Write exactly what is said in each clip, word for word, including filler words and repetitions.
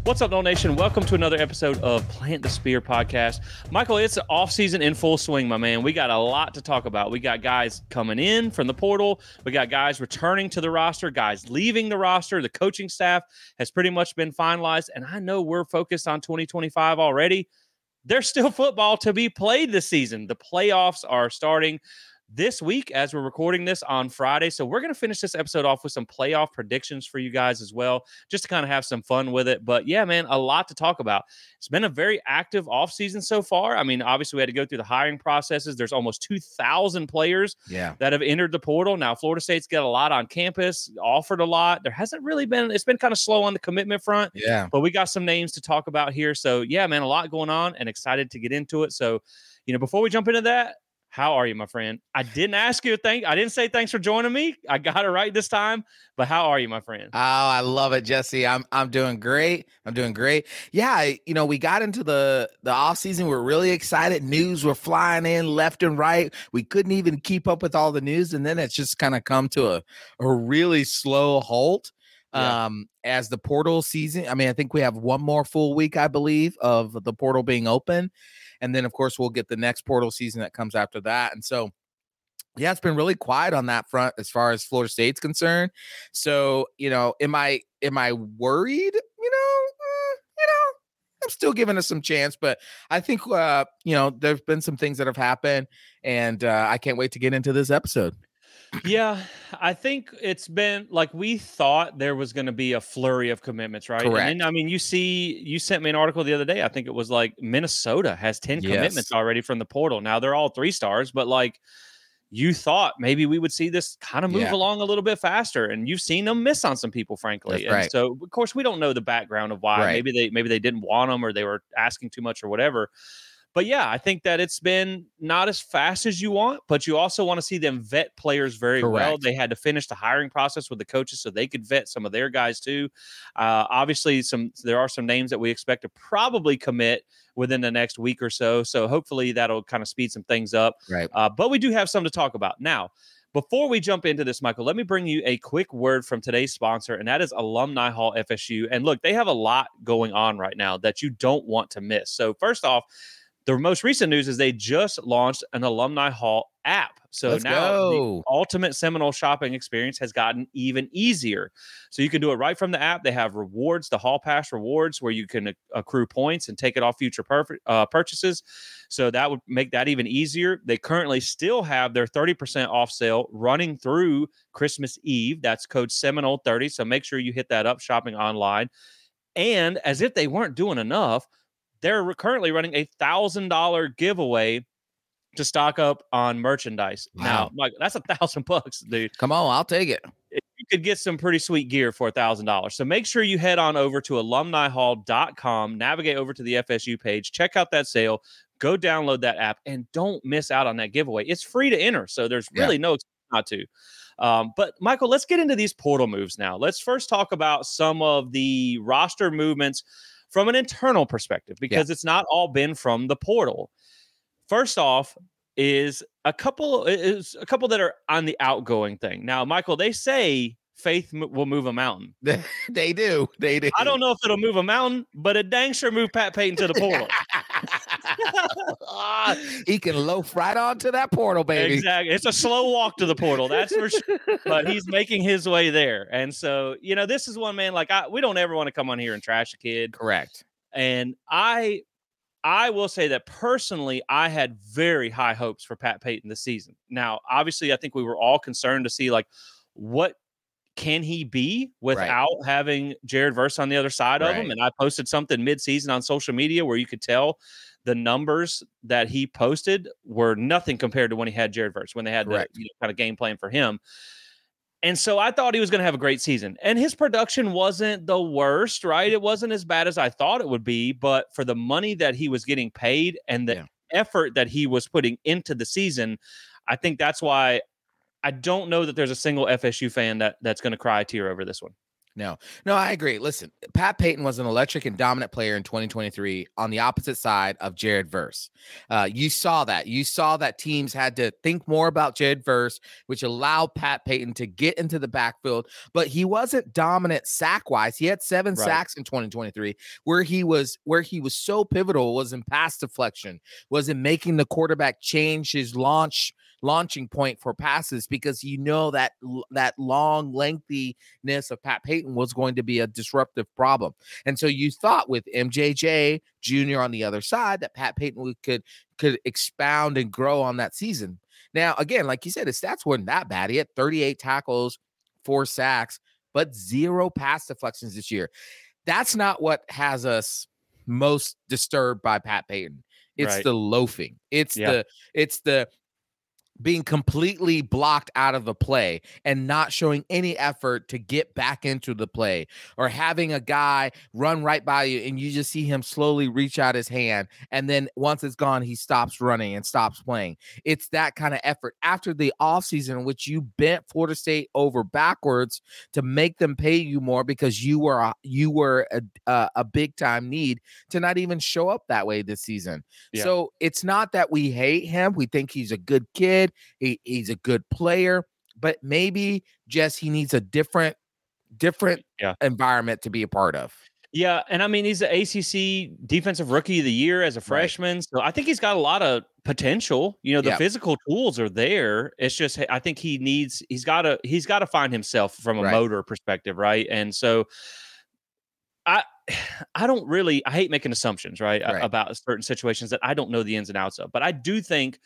What's up, Noel Nation? Welcome to another episode of Plant the Spear podcast. Michael, it's off season in full swing, my man. We got a lot to talk about. We got guys coming in from the portal. We got guys returning to the roster, guys leaving the roster. The coaching staff has pretty much been finalized, and I know we're focused on twenty twenty-five already. There's still football to be played this season. The playoffs are starting this week as we're recording this on Friday. So we're going to finish this episode off with some playoff predictions for you guys as well, just to kind of have some fun with it. But yeah, man, a lot to talk about. It's been a very active offseason so far. I mean, obviously we had to go through the hiring processes. There's almost two thousand players yeah. that have entered the portal. Now, Florida State's got a lot on campus, offered a lot. There hasn't really been, it's been kind of slow on the commitment front. Yeah. But we got some names to talk about here. So yeah, man, a lot going on and excited to get into it. So, you know, before we jump into that, how are you, my friend? I didn't ask you a thank. I didn't say thanks for joining me. I got it right this time. But how are you, my friend? Oh, I love it, Jesse. I'm I'm doing great. I'm doing great. Yeah, I, you know, we got into the the off season. We're really excited. News were flying in left and right. We couldn't even keep up with all the news, and then it's just kind of come to a a really slow halt. Yeah. Um, as the portal season. I mean, I think we have one more full week, I believe, of the portal being open. And then, of course, we'll get the next portal season that comes after that. And so, yeah, it's been really quiet on that front as far as Florida State's concerned. So, you know, am I am I worried? You know, uh, you know, I'm still giving us some chance, but I think, uh, you know, there's been some things that have happened, and uh, I can't wait to get into this episode. Yeah, I think it's been like we thought there was going to be a flurry of commitments, right? Correct. And then, I mean, you see, you sent me an article the other day. I think it was like Minnesota has ten Yes. commitments already from the portal. Now they're all three stars, but like you thought maybe we would see this kind of move Yeah. along a little bit faster, and you've seen them miss on some people, frankly. That's and right. so, of course, we don't know the background of why. Right. Maybe they maybe they didn't want them, or they were asking too much, or whatever. But yeah, I think that it's been not as fast as you want, but you also want to see them vet players very well. Correct. They had to finish the hiring process with the coaches so they could vet some of their guys too. Uh, obviously, some there are some names that we expect to probably commit within the next week or so. So hopefully that'll kind of speed some things up. Right. Uh, but we do have some to talk about now. Before we jump into this, Michael, let me bring you a quick word from today's sponsor, and that is Alumni Hall F S U. And look, they have a lot going on right now that you don't want to miss. So first off, the most recent news is they just launched an Alumni Hall app. So Let's now go. the ultimate Seminole shopping experience has gotten even easier. So you can do it right from the app. They have rewards, the Hall Pass rewards, where you can accrue points and take it off future perf- uh, purchases. So that would make that even easier. They currently still have their thirty percent off sale running through Christmas Eve. That's code Seminole thirty. So make sure you hit that up shopping online. And as if they weren't doing enough, they're currently running a one thousand dollars giveaway to stock up on merchandise. Wow. Now, Mike, that's a thousand bucks, dude. Come on, I'll take it. You could get some pretty sweet gear for a thousand dollars. So make sure you head on over to alumni hall dot com, navigate over to the F S U page, check out that sale, go download that app, and don't miss out on that giveaway. It's free to enter, so there's really Yeah. no excuse not to. Um, but Michael, let's get into these portal moves now. Let's first talk about some of the roster movements from an internal perspective, because yeah. it's not all been from the portal. First off is a couple is a couple that are on the outgoing thing. Now, Michael, they say faith m- will move a mountain. They do. They do. I don't know if it'll move a mountain, but it dang sure moved Pat Payton to the portal. He can loaf right onto that portal, baby. Exactly. It's a slow walk to the portal, that's for sure. But he's making his way there. And so, you know, this is one, man, like I, we don't ever want to come on here and trash a kid. Correct. And I I will say that personally, I had very high hopes for Pat Payton this season. Now, obviously, I think we were all concerned to see, like, what can he be without right. having Jared Verse on the other side right. of him? And I posted something mid-season on social media where you could tell the numbers that he posted were nothing compared to when he had Jared Verse, when they had Correct. the you know, kind of game plan for him. And so I thought he was going to have a great season. And his production wasn't the worst, right? It wasn't as bad as I thought it would be. But for the money that he was getting paid and the yeah. effort that he was putting into the season, I think that's why I don't know that there's a single F S U fan that, that's going to cry a tear over this one. No, no, I agree. Listen, Pat Payton was an electric and dominant player in twenty twenty-three on the opposite side of Jared Verse. Uh, you saw that. You saw that teams had to think more about Jared Verse, which allowed Pat Payton to get into the backfield, but he wasn't dominant sack wise. He had seven Right. sacks in twenty twenty-three. Where he was, where he was so pivotal was in pass deflection, was in making the quarterback change his launch launching point for passes, because you know that that long lengthiness of Pat Payton was going to be a disruptive problem. And so you thought with M J J Junior on the other side that Pat Payton could could expound and grow on that season. Now, again, like you said, his stats weren't that bad. He had thirty-eight tackles, four sacks, but zero pass deflections this year. That's not what has us most disturbed by Pat Payton. It's Right. the loafing. It's Yeah. the it's the being completely blocked out of the play and not showing any effort to get back into the play, or having a guy run right by you and you just see him slowly reach out his hand, and then once it's gone, he stops running and stops playing. It's that kind of effort after the offseason in which you bent Florida State over backwards to make them pay you more because you were a, you were a, a, a big time need to not even show up that way this season. Yeah. So it's not that we hate him. We think he's a good kid. He, he's a good player, but maybe just he needs a different, different yeah. environment to be a part of. Yeah, and I mean, he's the A C C Defensive Rookie of the Year as a freshman, right. So I think he's got a lot of potential. You know, the yeah. physical tools are there. It's just I think he needs he's got to he's got to find himself from a right. motor perspective, right? And so I I don't really I hate making assumptions, right, right, about certain situations that I don't know the ins and outs of, but I do think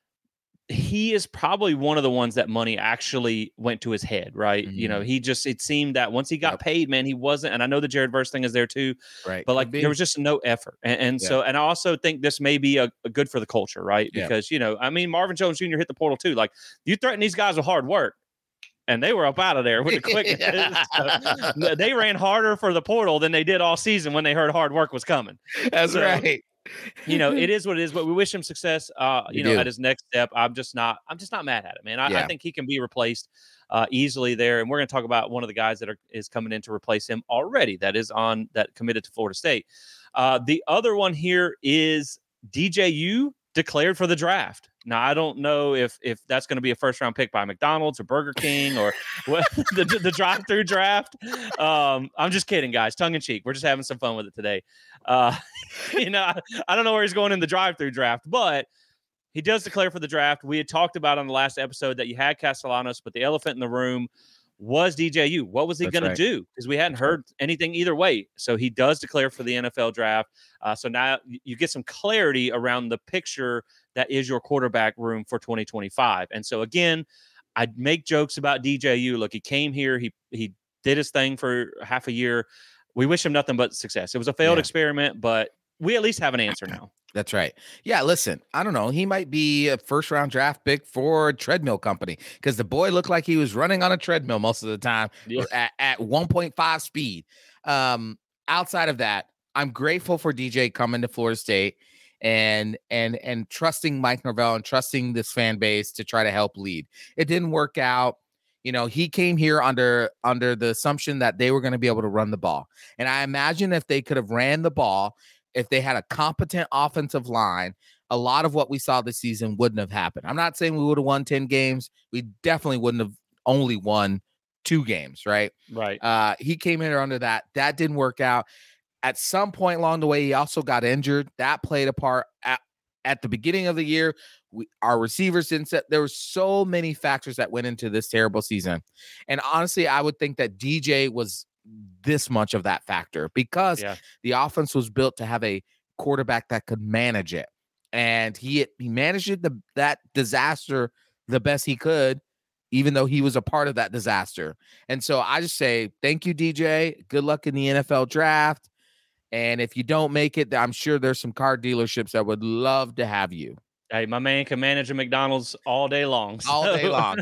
he is probably one of the ones that money actually went to his head, right? Mm-hmm. You know, he just, it seemed that once he got yep. paid, man, he wasn't, and I know the Jared Verse thing is there too, right? But like, there was just no effort. And, and yeah. so, and I also think this may be a, a good for the culture, right? Because, yeah. you know, I mean, Marvin Jones Junior hit the portal too. Like, you threaten these guys with hard work, and they were up out of there with the quickness. So, they ran harder for the portal than they did all season when they heard hard work was coming. That's so, right. You know, it is what it is, but we wish him success, uh, you, you know, do. at his next step. I'm just not, I'm just not mad at it, man. I, yeah. I think he can be replaced uh, easily there. And we're going to talk about one of the guys that are, is coming in to replace him already. That is on that committed to Florida State. Uh, the other one here is D J U declared for the draft. Now, I don't know if if that's going to be a first round pick by McDonald's or Burger King or what the, the drive through draft. Um, I'm just kidding, guys. Tongue in cheek. We're just having some fun with it today. Uh, you know, I, I don't know where he's going in the drive through draft, but he does declare for the draft. We had talked about on the last episode that you had Castellanos, but the elephant in the room was D J U. What was he going right. to do? Because we hadn't That's heard right. anything either way. So he does declare for the N F L draft. Uh, so now you get some clarity around the picture that is your quarterback room for twenty twenty-five. And so, again, I'd make jokes about D J U. Look, he came here. He he did his thing for half a year. We wish him nothing but success. It was a failed yeah. experiment, but we at least have an answer now. That's right. Yeah, listen, I don't know. He might be a first-round draft pick for a treadmill company because the boy looked like he was running on a treadmill most of the time yeah. at, at one point five speed. Um, outside of that, I'm grateful for D J coming to Florida State and and and trusting Mike Norvell and trusting this fan base to try to help lead. It didn't work out. You know, he came here under under the assumption that they were going to be able to run the ball. And I imagine if they could have ran the ball, if they had a competent offensive line, a lot of what we saw this season wouldn't have happened. I'm not saying we would have won ten games. We definitely wouldn't have only won two games, right? Right. Uh, he came here under that. That didn't work out. At some point along the way, he also got injured. That played a part. At, at the beginning of the year, we, our receivers didn't set. There were so many factors that went into this terrible season. And honestly, I would think that D J was this much of that factor because yeah. the offense was built to have a quarterback that could manage it. And he he managed it the, that disaster the best he could, even though he was a part of that disaster. And so I just say, thank you, D J. Good luck in the N F L draft. And if you don't make it, I'm sure there's some car dealerships that would love to have you. Hey, my man can manage a McDonald's all day long. So. All day long.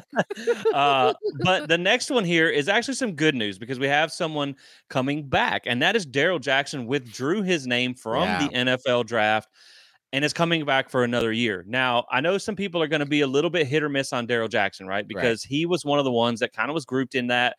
uh, but the next one here is actually some good news because we have someone coming back, and that is Darrell Jackson withdrew his name from yeah. the N F L draft and is coming back for another year. Now, I know some people are going to be a little bit hit or miss on Darrell Jackson, right? Because right. he was one of the ones that kind of was grouped in that,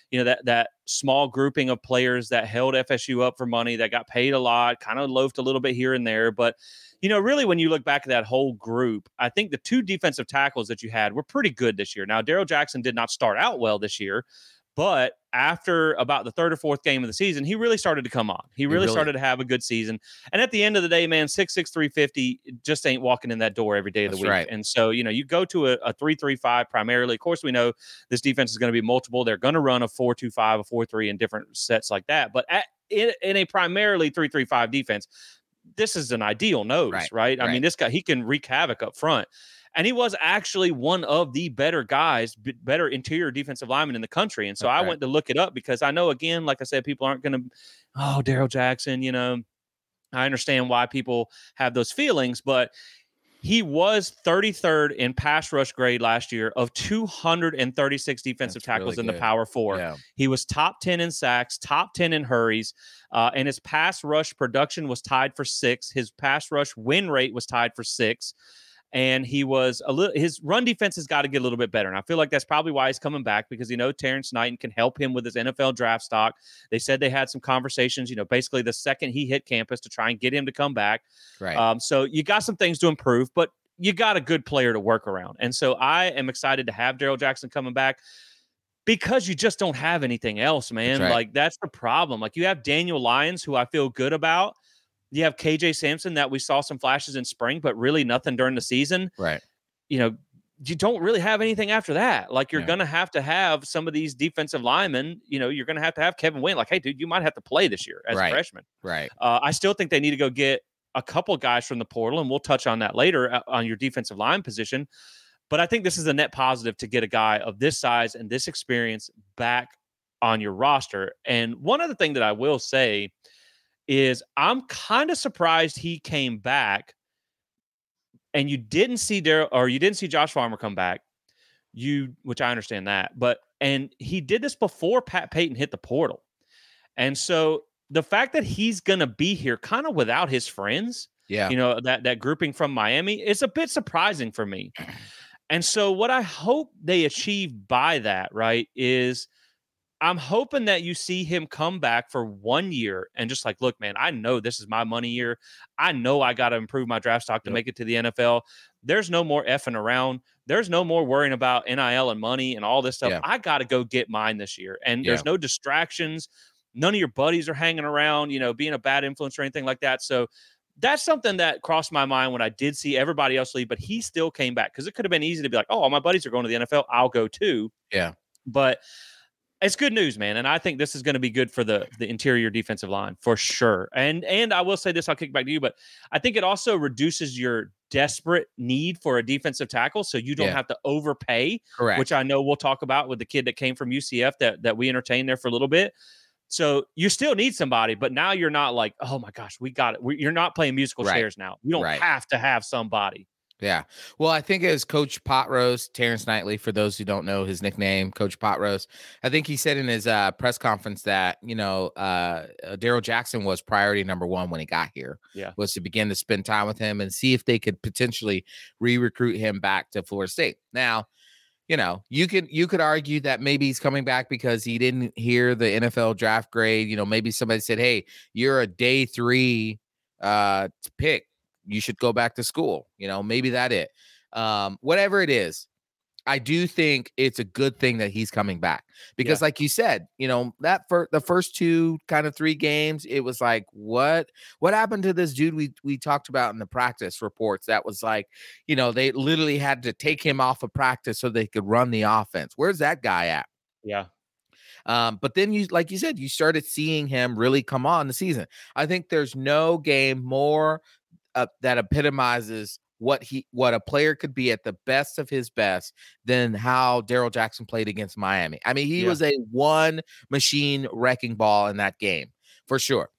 you know, that that small grouping of players that held F S U up for money, that got paid a lot, kind of loafed a little bit here and there. But, you know, really, when you look back at that whole group, I think the two defensive tackles that you had were pretty good this year. Now, Darrell Jackson did not start out well this year, but after about the third or fourth game of the season, he really started to come on. He really, he really started to have a good season. And at the end of the day, man, six six, three fifty just ain't walking in that door every day of the That's week. Right. And so, you know, you go to a, a three three five primarily. Of course, we know this defense is going to be multiple. They're going to run a four two five, a four three in different sets like that. But at, in, in a primarily three three five defense, this is an ideal nose, right? right? I right. mean, this guy, he can wreak havoc up front. And he was actually one of the better guys, b- better interior defensive linemen in the country. And so okay. I went to look it up because I know, again, like I said, people aren't going to, oh, Darrell Jackson, you know, I understand why people have those feelings, but he was thirty-third in pass rush grade last year of two hundred thirty-six defensive That's tackles really in the Power Four. Yeah. He was top ten in sacks, top ten in hurries, uh, and his pass rush production was tied for six. His pass rush win rate was tied for six. And he was a little, his run defense has got to get a little bit better. And I feel like that's probably why he's coming back, because, you know, Terrence Knighton can help him with his N F L draft stock. They said they had some conversations, you know, basically the second he hit campus to try and get him to come back. Right. Um, so you got some things to improve, but you got a good player to work around. And so I am excited to have Darrell Jackson coming back, because you just don't have anything else, man. That's right. Like, that's the problem. Like, you have Daniel Lyons, who I feel good about. You have K J Sampson that we saw some flashes in spring, but really nothing during the season. Right. You know, you don't really have anything after that. Like, you're yeah. going to have to have some of these defensive linemen, you know, you're going to have to have Kevin Wynn. Like, hey, dude, you might have to play this year as right. a freshman. Right. Uh, I still think they need to go get a couple guys from the portal, and we'll touch on that later on your defensive line position. But I think this is a net positive to get a guy of this size and this experience back on your roster. And one other thing that I will say is I'm kind of surprised he came back and you didn't see Darrell, or you didn't see Josh Farmer come back. You, which I understand that, but, and he did this before Pat Payton hit the portal. And so the fact that he's going to be here kind of without his friends, yeah, you know, that, that grouping from Miami is a bit surprising for me. And so what I hope they achieve by that, right, is I'm hoping that you see him come back for one year and just like, look, man, I know this is my money year. I know I got to improve my draft stock to yep. make it to the N F L. There's no more effing around. There's no more worrying about N I L and money and all this stuff. Yeah. I got to go get mine this year. And yeah. there's no distractions. None of your buddies are hanging around, you know, being a bad influence or anything like that. So that's something that crossed my mind when I did see everybody else leave, but he still came back, because it could have been easy to be like, oh, all my buddies are going to the N F L. I'll go too. Yeah. But it's good news, man. And I think this is going to be good for the, the interior defensive line for sure. And and I will say this, I'll kick back to you, but I think it also reduces your desperate need for a defensive tackle, so you don't yeah. have to overpay, Correct. Which I know we'll talk about with the kid that came from U C F that, that we entertained there for a little bit. So you still need somebody, but now you're not like, oh my gosh, we got it. We, you're not playing musical right. chairs now. You don't right. have to have somebody. Yeah. Well, I think it was Coach Potrose, Terrence Knightley, for those who don't know his nickname, Coach Potrose. I think he said in his uh, press conference that, you know, uh, Darrell Jackson was priority number one when he got here. Yeah. Was to begin to spend time with him and see if they could potentially re-recruit him back to Florida State. Now, you know, you could you could argue that maybe he's coming back because he didn't hear the N F L draft grade. You know, maybe somebody said, hey, you're a day three uh, pick. You should go back to school. You know, maybe that it. Um, whatever it is, I do think it's a good thing that he's coming back, because yeah. like you said, you know, that for the first two kind of three games, it was like, what, what happened to this dude we, we talked about in the practice reports? That was like, you know, they literally had to take him off of practice so they could run the offense. Where's that guy at? Yeah. Um, but then you, like you said, you started seeing him really come on the season. I think there's no game more Uh, that epitomizes what he what a player could be at the best of his best than how Darrell Jackson played against Miami. I mean, he yeah. was a one machine wrecking ball in that game for sure.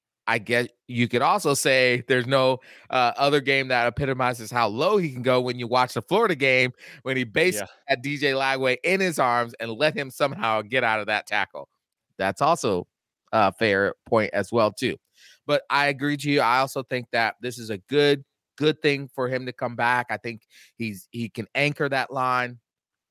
I guess you could also say there's no uh, other game that epitomizes how low he can go when you watch the Florida game, when he basically yeah. had D J Lagway in his arms and let him somehow get out of that tackle. That's also a fair point as well too. But I agree to you. I also think that this is a good, good thing for him to come back. I think he's he can anchor that line.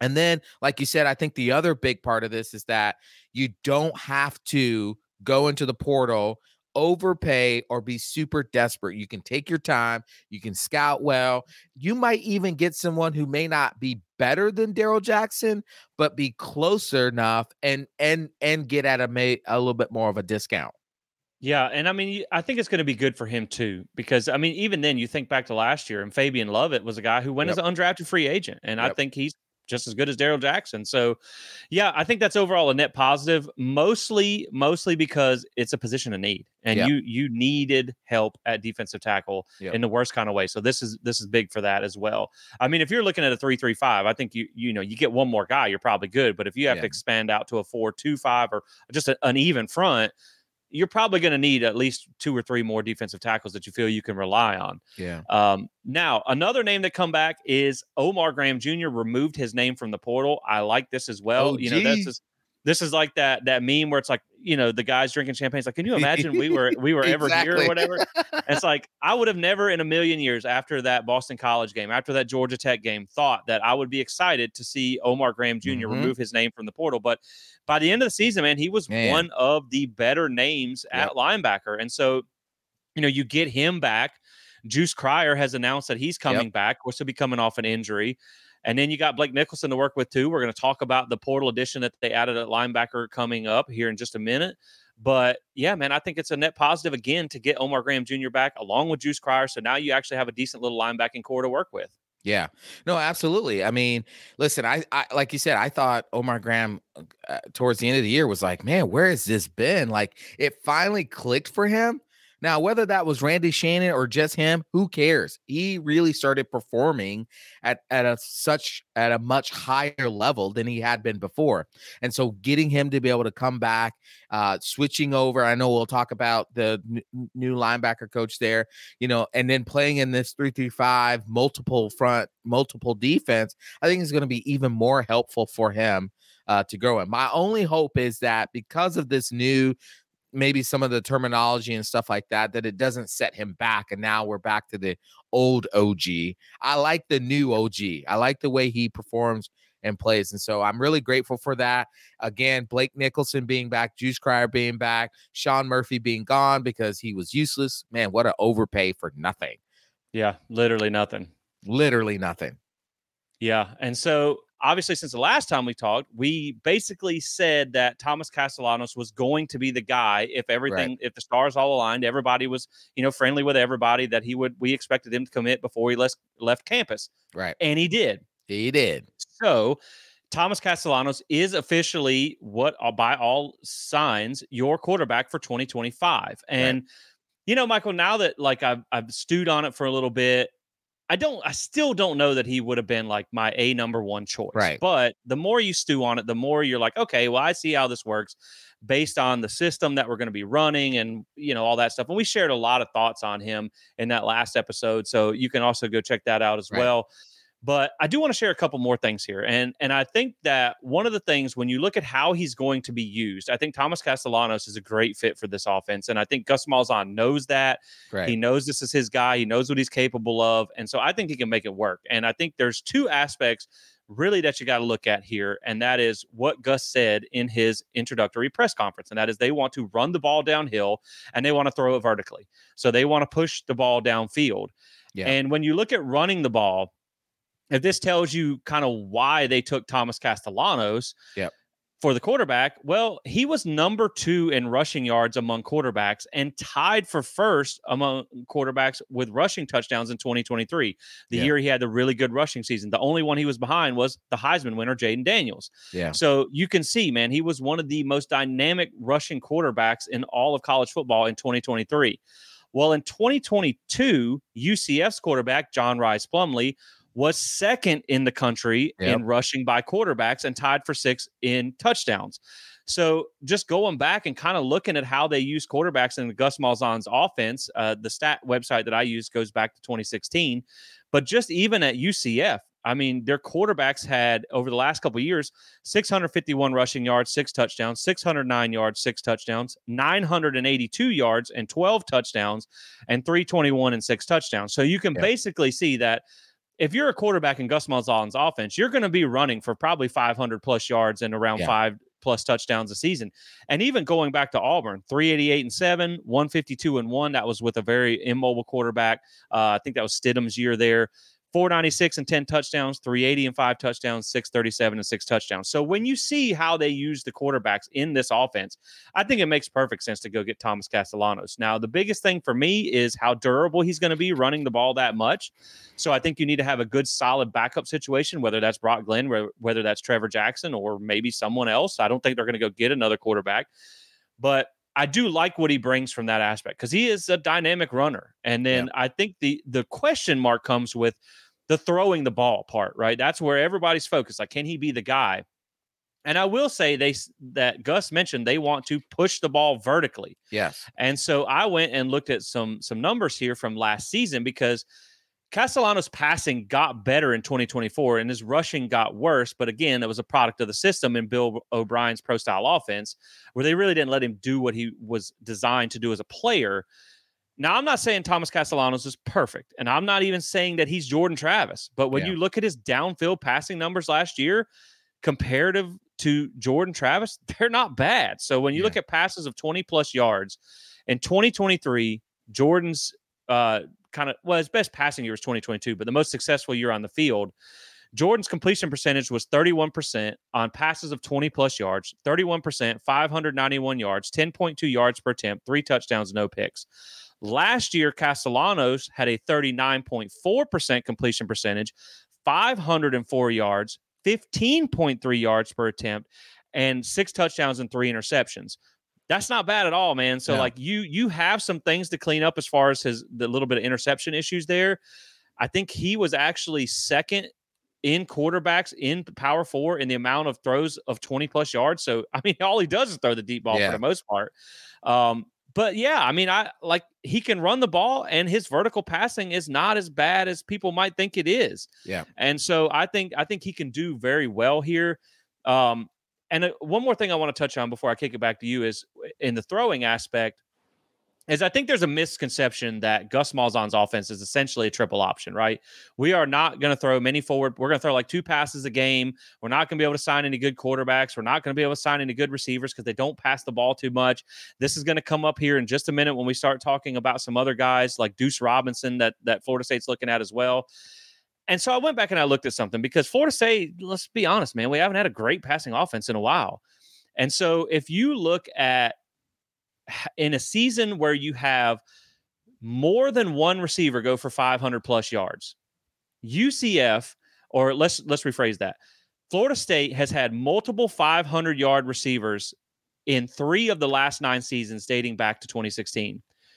And then, like you said, I think the other big part of this is that you don't have to go into the portal, overpay, or be super desperate. You can take your time. You can scout well. You might even get someone who may not be better than Daryl Jackson, but be closer enough and and and get at a may a little bit more of a discount. Yeah, and I mean, I think it's going to be good for him too, because I mean, even then, you think back to last year, and Fabian Lovett was a guy who went Yep. as an undrafted free agent, and I Yep. think he's just as good as Daryl Jackson. So, yeah, I think that's overall a net positive, mostly, mostly because it's a position of need, and Yep. you you needed help at defensive tackle Yep. in the worst kind of way. So this is this is big for that as well. I mean, if you're looking at a three three five, I think you you know you get one more guy, you're probably good. But if you have Yeah. to expand out to a four two five or just a, an even front, you're probably going to need at least two or three more defensive tackles that you feel you can rely on. Yeah. Um, now, another name that come back is Omar Graham Junior removed his name from the portal. I like this as well. Oh, You know, that's gee. just, this is like that that meme where it's like, you know, the guys drinking champagne. It's like, can you imagine we were we were ever here or Exactly. whatever? And it's like, I would have never in a million years after that Boston College game, after that Georgia Tech game, thought that I would be excited to see Omar Graham Junior Mhm. remove his name from the portal. But by the end of the season, man, he was Man. one of the better names at Yep. linebacker. And so, you know, you get him back. Juice Cryer has announced that he's coming Yep. back. We're still be coming off an injury. And then you got Blake Nicholson to work with too. We're going to talk about the portal addition that they added at linebacker coming up here in just a minute. But yeah, man, I think it's a net positive again to get Omar Graham Junior back along with Juice Cryer. So now you actually have a decent little linebacking core to work with. Yeah. No, absolutely. I mean, listen, I, I like you said, I thought Omar Graham uh, towards the end of the year was like, man, where has this been? Like, it finally clicked for him. Now, whether that was Randy Shannon or just him, who cares? He really started performing at, at a such at a much higher level than he had been before. And so getting him to be able to come back, uh, switching over, I know we'll talk about the n- new linebacker coach there, you know, and then playing in this three three five multiple front, multiple defense, I think is going to be even more helpful for him uh, to grow in. My only hope is that because of this new, maybe some of the terminology and stuff like that, that it doesn't set him back. And now we're back to the old O G. I like the new O G. I like the way he performs and plays. And so I'm really grateful for that. Again, Blake Nicholson being back, Juice Cryer being back, Sean Murphy being gone because he was useless. Man, what an overpay for nothing. Yeah, literally nothing. Literally nothing. Yeah. And so obviously, since the last time we talked, we basically said that Thomas Castellanos was going to be the guy if everything, Right. if the stars all aligned, everybody was, you know, friendly with everybody, that he would, we expected him to commit before he left, left campus. Right. And he did. He did. So Thomas Castellanos is officially what, uh, by all signs, your quarterback for twenty twenty-five. And, Right. you know, Michael, now that like I've, I've stewed on it for a little bit, I don't, I still don't know that he would have been like my A number one choice. Right. But the more you stew on it, the more you're like, okay, well, I see how this works based on the system that we're going to be running and, you know, all that stuff. And we shared a lot of thoughts on him in that last episode. So you can also go check that out as Right. well. But I do want to share a couple more things here. And and I think that one of the things, when you look at how he's going to be used, I think Thomas Castellanos is a great fit for this offense. And I think Gus Malzahn knows that. Right. He knows this is his guy. He knows what he's capable of. And so I think he can make it work. And I think there's two aspects really that you got to look at here. And that is what Gus said in his introductory press conference. And that is they want to run the ball downhill and they want to throw it vertically. So they want to push the ball downfield. Yeah. And when you look at running the ball, if this tells you kind of why they took Thomas Castellanos Yep. for the quarterback, well, he was number two in rushing yards among quarterbacks and tied for first among quarterbacks with rushing touchdowns in twenty twenty-three, the Yeah. year he had the really good rushing season. The only one he was behind was the Heisman winner, Jaden Daniels. Yeah. So you can see, man, he was one of the most dynamic rushing quarterbacks in all of college football in twenty twenty-three. Well, in twenty twenty-two, U C F's quarterback, John Rice Plumlee, was second in the country Yep. in rushing by quarterbacks and tied for sixth in touchdowns. So just going back and kind of looking at how they use quarterbacks in the Gus Malzahn's offense, uh, the stat website that I use goes back to twenty sixteen. But just even at U C F, I mean, their quarterbacks had over the last couple of years, six hundred fifty-one rushing yards, six touchdowns, six hundred nine yards, six touchdowns, nine hundred eighty-two yards and twelve touchdowns, and three twenty-one and six touchdowns. So you can Yeah. basically see that if you're a quarterback in Gus Malzahn's offense, you're going to be running for probably five hundred plus yards and around yeah. five plus touchdowns a season. And even going back to Auburn, three eighty-eight and seven, one fifty-two and one. That was with a very immobile quarterback. Uh, I think that was Stidham's year there. four ninety-six and ten touchdowns, three eighty and five touchdowns, six thirty-seven and six touchdowns. So when you see how they use the quarterbacks in this offense, I think it makes perfect sense to go get Thomas Castellanos. Now, the biggest thing for me is how durable he's going to be running the ball that much. So I think you need to have a good, solid backup situation, whether that's Brock Glenn, whether that's Trevor Jackson, or maybe someone else. I don't think they're going to go get another quarterback. But I do like what he brings from that aspect because he is a dynamic runner. And then yeah. I think the the question mark comes with the throwing the ball part, right? That's where everybody's focused. Like, can he be the guy? And I will say they that Gus mentioned they want to push the ball vertically. Yes. And so I went and looked at some some numbers here from last season because Castellanos' passing got better in twenty twenty-four and his rushing got worse. But again, it was a product of the system in Bill O'Brien's pro-style offense where they really didn't let him do what he was designed to do as a player. Now, I'm not saying Thomas Castellanos is perfect, and I'm not even saying that he's Jordan Travis. But when yeah. you look at his downfield passing numbers last year, comparative to Jordan Travis, they're not bad. So when you yeah. look at passes of twenty plus yards in twenty twenty-three, Jordan's uh, kind of, well, his best passing year was twenty twenty-two, but the most successful year on the field, Jordan's completion percentage was thirty-one percent on passes of twenty plus yards, thirty-one percent, five hundred ninety-one yards, ten point two yards per attempt, three touchdowns, no picks. Last year, Castellanos had a thirty-nine point four percent completion percentage, five hundred four yards, fifteen point three yards per attempt, and six touchdowns and three interceptions. That's not bad at all, man. So, yeah. like, you you have some things to clean up as far as his the little bit of interception issues there. I think he was actually second in quarterbacks in Power Four in the amount of throws of twenty plus yards. So, I mean, all he does is throw the deep ball yeah. for the most part. Um, But yeah, I mean, I like he can run the ball and his vertical passing is not as bad as people might think it is. Yeah. And so I think I think he can do very well here. Um, and uh, one more thing I want to touch on before I kick it back to you is in the throwing aspect is I think there's a misconception that Gus Malzahn's offense is essentially a triple option, right? We are not going to throw many forward. We're going to throw like two passes a game. We're not going to be able to sign any good quarterbacks. We're not going to be able to sign any good receivers because they don't pass the ball too much. This is going to come up here in just a minute when we start talking about some other guys like Deuce Robinson that, that Florida State's looking at as well. And so I went back and I looked at something because Florida State, let's be honest, man, we haven't had a great passing offense in a while. And so if you look at in a season where you have more than one receiver go for five hundred plus yards, U C F, or let's let's rephrase that. Florida State has had multiple five hundred yard receivers in three of the last nine seasons dating back to twenty sixteen.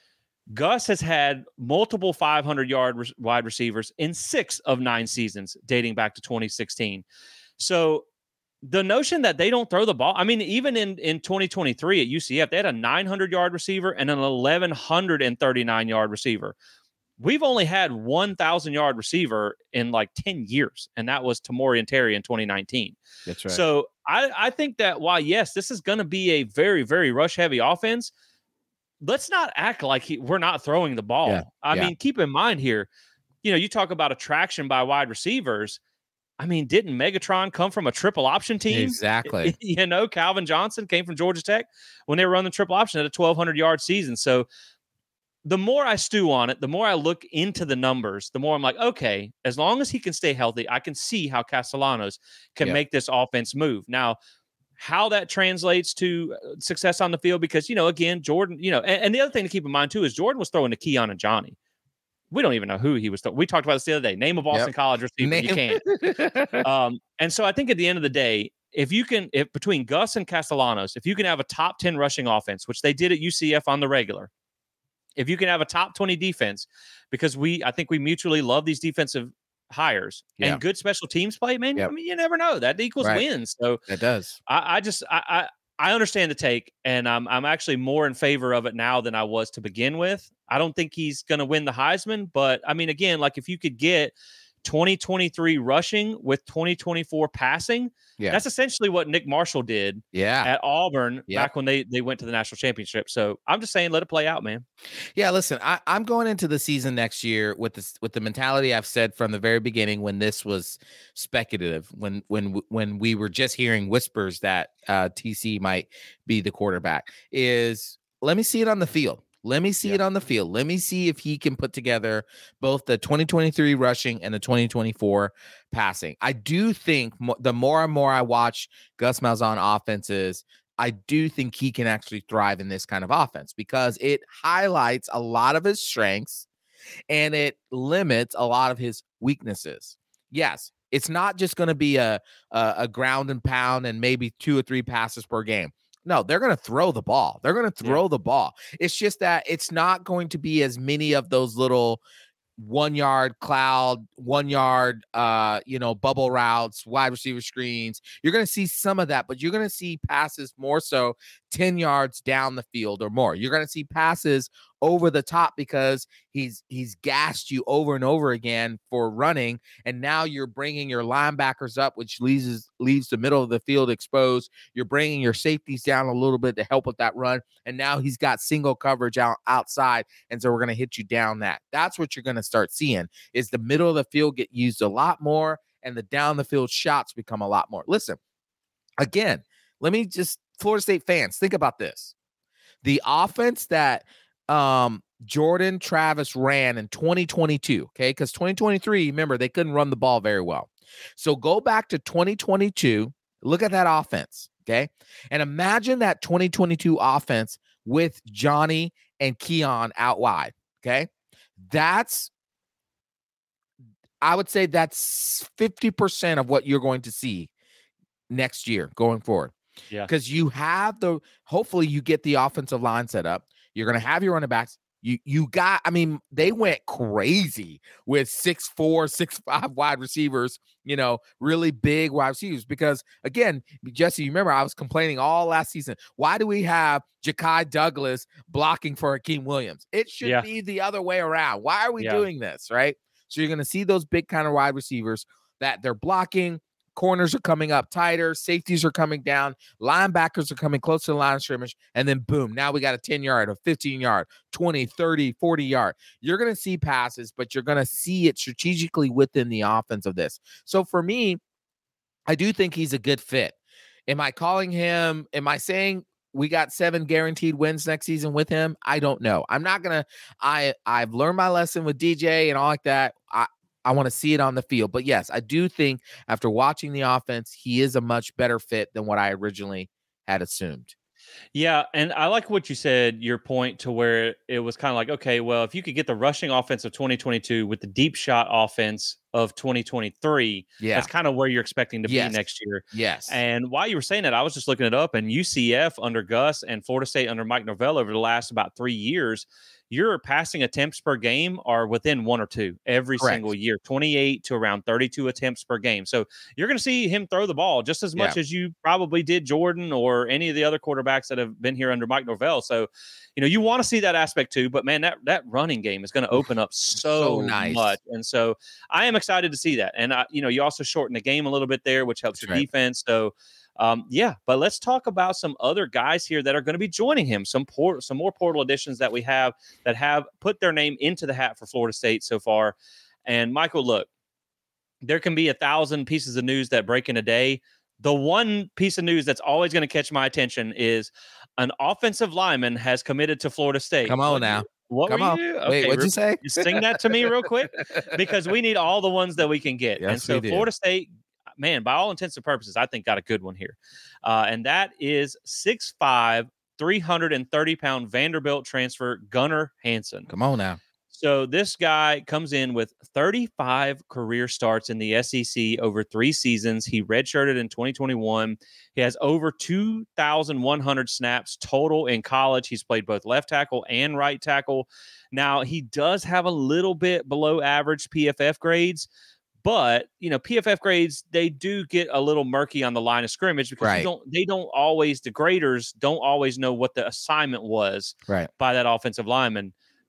Gus has had multiple five hundred yard re- wide receivers in six of nine seasons dating back to twenty sixteen. So the notion that they don't throw the ball, I mean, even in, in twenty twenty-three at U C F, they had a nine hundred yard receiver and an eleven thirty-nine yard receiver. We've only had one thousand yard receiver in like ten years, and that was Tamorrion Terry in twenty nineteen. That's right. So I, I think that while, yes, this is going to be a very, very rush-heavy offense, let's not act like he, we're not throwing the ball. Yeah, I yeah. mean, keep in mind here, you know, you talk about attraction by wide receivers. I mean, didn't Megatron come from a triple option team? Exactly. You know, Calvin Johnson came from Georgia Tech when they were running triple option at a twelve hundred yard season. So the more I stew on it, the more I look into the numbers, the more I'm like, okay, as long as he can stay healthy, I can see how Castellanos can yep. make make this offense move. Now, how that translates to success on the field, because, you know, again, Jordan, you know, and, and the other thing to keep in mind too is Jordan was throwing to Keon and Johnny. We don't even know who he was. Th- we talked about this the other day. Name a Boston yep. College receiver. Name. You can't. um, and so I think at the end of the day, if you can, if between Gus and Castellanos, if you can have a top ten rushing offense, which they did at U C F on the regular, if you can have a top twenty defense, because we, I think we mutually love these defensive hires yeah. and good special teams play, man. Yep. I mean, you never know. That equals right. wins. So it does. I, I just, I, I, I understand the take, and I'm I'm actually more in favor of it now than I was to begin with. I don't think he's going to win the Heisman, but I mean, again, like if you could get twenty twenty-three rushing with twenty twenty-four passing. Yeah. That's essentially what Nick Marshall did yeah. at Auburn Yep. back when they, they went to the national championship. So I'm just saying, let it play out, man. Yeah, listen, I, I'm going into the season next year with this with the mentality I've said from the very beginning when this was speculative, when when when we were just hearing whispers that uh, T C might be the quarterback, is let me see it on the field. Let me see yeah. it on the field. Let me see if he can put together both the twenty twenty-three rushing and the twenty twenty-four passing. I do think mo- the more and more I watch Gus Malzahn offenses, I do think he can actually thrive in this kind of offense because it highlights a lot of his strengths and it limits a lot of his weaknesses. Yes, it's not just going to be a, a a ground and pound and maybe two or three passes per game. No, they're going to throw the ball. They're going to throw yeah. the ball. It's just that it's not going to be as many of those little one yard cloud, one yard, uh, you know, bubble routes, wide receiver screens. You're going to see some of that, but you're going to see passes more so ten yards down the field or more. You're going to see passes over the top because he's he's gassed you over and over again for running, and now you're bringing your linebackers up, which leaves leaves the middle of the field exposed. You're bringing your safeties down a little bit to help with that run, and now he's got single coverage out outside, and so we're going to hit you down that. That's what you're going to start seeing is the middle of the field get used a lot more, and the down the field shots become a lot more. Listen, again, let me just Florida State fans think about this: the offense that um Jordan Travis ran in twenty twenty-two, okay? Because twenty twenty-three, remember, they couldn't run the ball very well. So go back to twenty twenty-two, look at that offense, okay? And imagine that twenty twenty-two offense with Johnny and Keon out wide, okay? That's, I would say that's fifty percent of what you're going to see next year going forward. Yeah. Because you have the, hopefully you get the offensive line set up. You're going to have your running backs. You you got, I mean, they went crazy with six four, six five wide receivers, you know, really big wide receivers. Because, again, Jesse, you remember I was complaining all last season. Why do we have Ja'Kai Douglas blocking for Akeem Williams? It should yeah. be the other way around. Why are we yeah. doing this, right? So you're going to see those big kind of wide receivers that they're blocking. Corners are coming up tighter. Safeties are coming down. Linebackers are coming close to the line of scrimmage. And then, boom, now we got a ten-yard, a fifteen-yard, twenty, thirty, forty-yard. You're going to see passes, but you're going to see it strategically within the offense of this. So, for me, I do think he's a good fit. Am I calling him – am I saying we got seven guaranteed wins next season with him? I don't know. I'm not going to – I I've learned my lesson with D J and all like that. I I want to see it on the field. But yes, I do think after watching the offense, he is a much better fit than what I originally had assumed. Yeah, and I like what you said, your point to where it was kind of like, okay, well, if you could get the rushing offense of twenty twenty-two with the deep shot offense of twenty twenty-three, yeah. that's kind of where you're expecting to yes. be next year. Yes. And while you were saying that, I was just looking it up, and U C F under Gus and Florida State under Mike Norvell over the last about three years, your passing attempts per game are within one or two every Correct. single year, twenty-eight to around thirty-two attempts per game. So you're going to see him throw the ball just as much yeah. as you probably did Jordan or any of the other quarterbacks that have been here under Mike Norvell. So, you know, you want to see that aspect too, but man, that, that running game is going to open up so, so nice. much. And so I am excited to see that. And, I, you know, you also shorten the game a little bit there, which helps That's your right. defense. So, Um, yeah, but let's talk about some other guys here that are going to be joining him. Some port, some more portal additions that we have that have put their name into the hat for Florida State so far. And Michael, look, there can be a thousand pieces of news that break in a day. The one piece of news that's always going to catch my attention is an offensive lineman has committed to Florida State. Come on what, now. What Come were on. you? Okay, Wait, what'd you say? Just sing that to me real quick, because we need all the ones that we can get. Yes, and so Florida State, man, by all intents and purposes, I think got a good one here. Uh, and that is six five, three hundred thirty pound Vanderbilt transfer Gunnar Hansen. Come on now. So this guy comes in with thirty-five career starts in the S E C over three seasons. He redshirted in twenty twenty-one. He has over two thousand one hundred snaps total in college. He's played both left tackle and right tackle. Now, he does have a little bit below average P F F grades, but, you know, P F F grades, they do get a little murky on the line of scrimmage because right. you don't, they don't always, the graders don't always know what the assignment was right. by that offensive lineman.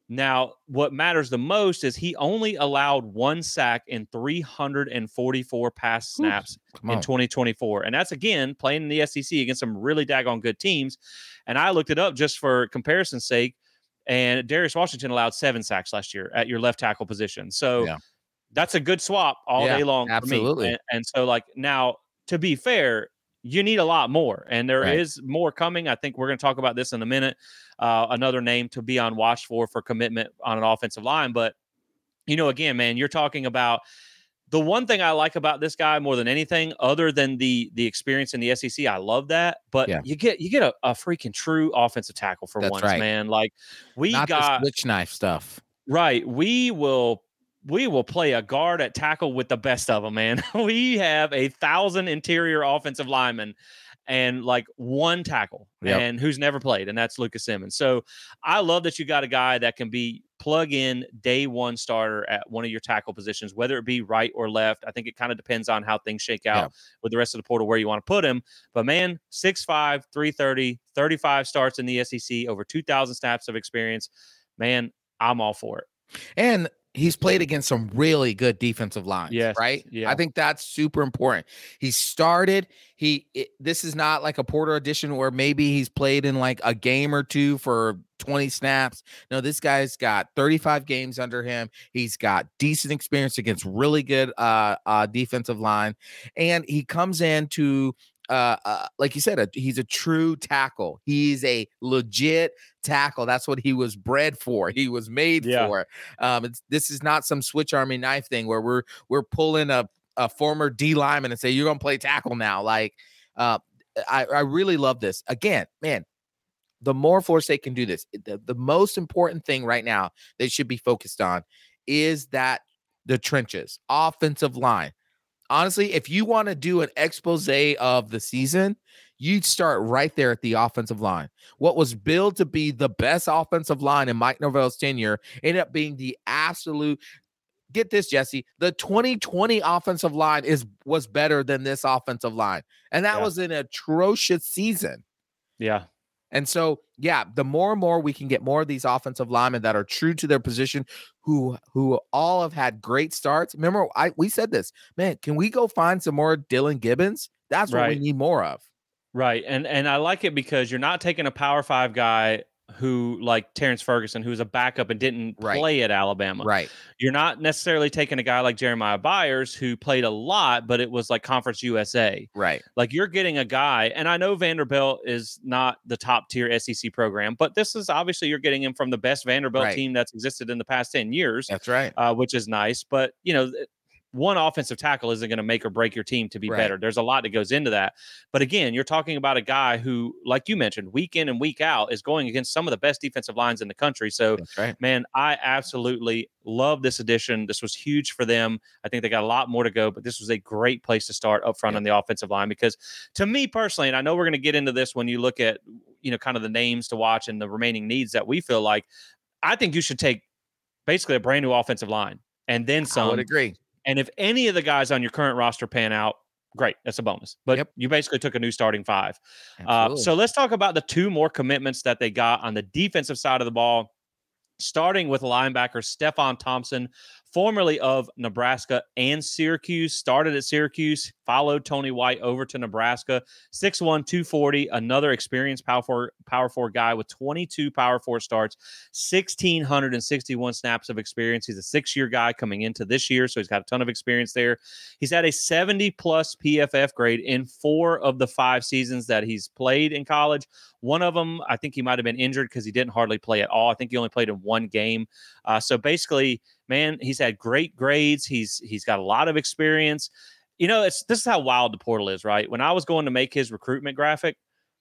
Now, what matters the most is he only allowed one sack in three hundred forty-four pass snaps in twenty twenty-four. And that's, again, playing in the S E C against some really daggone good teams. And I looked it up just for comparison's sake. And Darius Washington allowed seven sacks last year at your left tackle position. So yeah. that's a good swap all yeah, day long absolutely. for me. And, and so, like, now, to be fair, you need a lot more, and there right. is more coming. I think we're going to talk about this in a minute. Uh, another name to be on watch for for commitment on an offensive line. But, you know, again, man, you're talking about the one thing I like about this guy more than anything, other than the the experience in the S E C. I love that. But yeah. you get you get a, a freaking true offensive tackle for That's once, right. man. Like we Not got the switch knife stuff. Right. We will we will play a guard at tackle with the best of them, man. We have a thousand interior offensive linemen and like one tackle yep. and who's never played, and that's Lucas Simmons. So I love that you got a guy that can be plug in day one starter at one of your tackle positions, whether it be right or left. I think it kind of depends on how things shake out yeah. with the rest of the portal where you want to put him. But man, six five, three thirty, thirty-five starts in the S E C, over two thousand snaps of experience. Man, I'm all for it. And he's played against some really good defensive lines, yes, right? Yeah. I think that's super important. He started, he, it, this is not like a Porter edition where maybe he's played in like a game or two for twenty snaps. No, this guy's got thirty-five games under him. He's got decent experience against really good uh, uh, defensive line. And he comes in to, Uh, uh, like you said, a, he's a true tackle. He's a legit tackle. That's what he was bred for. He was made yeah. for. Um, it's, this is not some switch army knife thing where we're we're pulling a, a former D lineman and say you're gonna play tackle now. Like, uh, I I really love this. Again, man, the more Florida State can do this, the, the most important thing right now they should be focused on is that the trenches, offensive line. Honestly, if you want to do an expose of the season, you'd start right there at the offensive line. What was billed to be the best offensive line in Mike Norvell's tenure ended up being the absolute, get this, Jesse, the twenty twenty offensive line is was better than this offensive line. And that yeah. was an atrocious season. Yeah. And so, yeah, the more and more we can get more of these offensive linemen that are true to their position, who who all have had great starts. Remember, I we said this, man, can we go find some more Dylan Gibbons? That's what right. we need more of. Right. And and I like it because you're not taking a Power Five guy who, like Terrence Ferguson, who's a backup and didn't right. play at Alabama. Right. You're not necessarily taking a guy like Jeremiah Byers who played a lot, but it was like Conference U S A. Right. Like you're getting a guy, and I know Vanderbilt is not the top tier S E C program, but this is obviously you're getting him from the best Vanderbilt right. team that's existed in the past ten years. That's right. Uh, which is nice. But, you know, one offensive tackle isn't going to make or break your team to be right. better. There's a lot that goes into that. But again, you're talking about a guy who, like you mentioned, week in and week out is going against some of the best defensive lines in the country. So, right. man, I absolutely love this addition. This was huge for them. I think they got a lot more to go, but this was a great place to start up front yeah. on the offensive line because to me personally, and I know we're going to get into this when you look at, you know, kind of the names to watch and the remaining needs that we feel like, I think you should take basically a brand new offensive line and then some. I would agree. And if any of the guys on your current roster pan out, great. That's a bonus. But yep. you basically took a new starting five. Uh, so let's talk about the two more commitments that they got on the defensive side of the ball, starting with linebacker Stephon Thompson, formerly of Nebraska and Syracuse, started at Syracuse, followed Tony White over to Nebraska, six one, two forty, another experienced power four, power four guy with twenty-two power four starts, one thousand six hundred sixty-one snaps of experience. He's a six-year guy coming into this year, so he's got a ton of experience there. He's had a seventy-plus P F F grade in four of the five seasons that he's played in college. One of them, I think he might have been injured because he didn't hardly play at all. I think he only played in one game. Uh, so basically, man, he's had great grades. He's he's got a lot of experience. You know, it's this is how wild the portal is, right? When I was going to make his recruitment graphic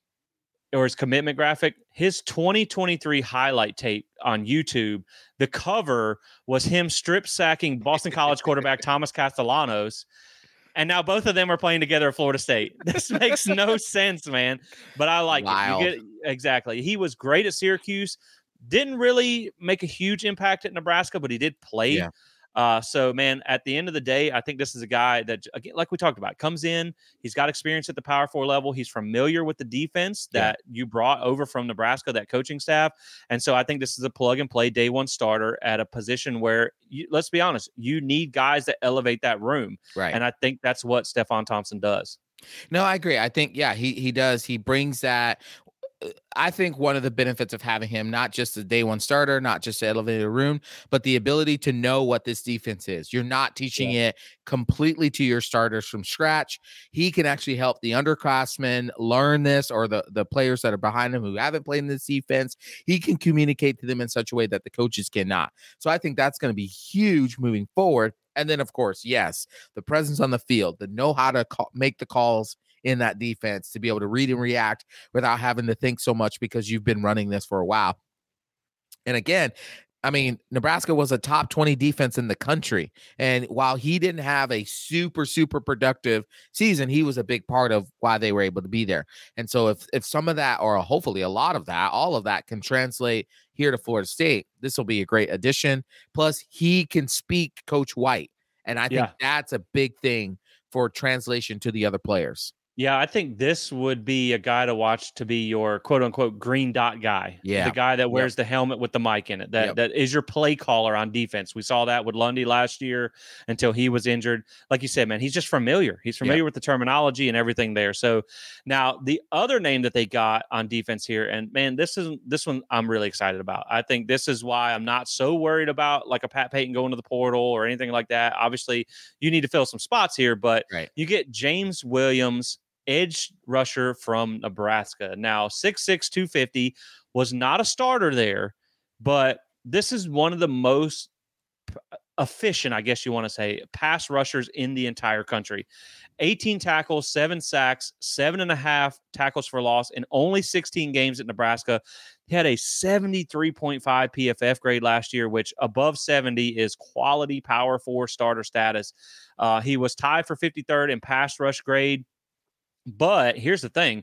or his commitment graphic, his twenty twenty-three highlight tape on YouTube, the cover was him strip sacking Boston College quarterback Thomas Castellanos. And now both of them are playing together at Florida State. This makes no sense, man. But I like Wild. it. You get, exactly. He was great at Syracuse. Didn't really make a huge impact at Nebraska, but he did play. Yeah. Uh, so, man, at the end of the day, I think this is a guy that, again, like we talked about, comes in. He's got experience at the Power Four level. He's familiar with the defense that yeah. you brought over from Nebraska, that coaching staff. And so I think this is a plug and play day one starter at a position where, you, let's be honest, you need guys that elevate that room. Right. And I think that's what Stephon Thompson does. No, I agree. I think, yeah, he he does. He brings that. I think one of the benefits of having him, not just a day one starter, not just to elevate a room, but the ability to know what this defense is. You're not teaching yeah. it completely to your starters from scratch. He can actually help the underclassmen learn this, or the, the players that are behind him who haven't played in this defense. He can communicate to them in such a way that the coaches cannot. So I think that's going to be huge moving forward. And then, of course, yes, the presence on the field, the know how to call, make the calls in that defense, to be able to read and react without having to think so much because you've been running this for a while. And again, I mean, Nebraska was a top twenty defense in the country. And while he didn't have a super, super productive season, he was a big part of why they were able to be there. And so if, if some of that, or hopefully a lot of that, all of that can translate here to Florida State, this will be a great addition. Plus, he can speak Coach White. And I think yeah. that's a big thing for translation to the other players. Yeah, I think this would be a guy to watch to be your quote unquote green dot guy. Yeah. The guy that wears yep. the helmet with the mic in it. That yep. that is your play caller on defense. We saw that with Lundy last year until he was injured. Like you said, man, he's just familiar. He's familiar yep. with the terminology and everything there. So now the other name that they got on defense here, and man, this is this one I'm really excited about. I think this is why I'm not so worried about like a Pat Payton going to the portal or anything like that. Obviously, you need to fill some spots here, but right. you get James Williams, edge rusher from Nebraska. Now, six six, two fifty, was not a starter there, but this is one of the most efficient, I guess you want to say, pass rushers in the entire country. eighteen tackles, seven sacks, seven and a half tackles for loss in only sixteen games at Nebraska. He had a seventy-three point five P F F grade last year, which above seventy is quality Power Four starter status. Uh, he was tied for fifty-third in pass rush grade. But here's the thing.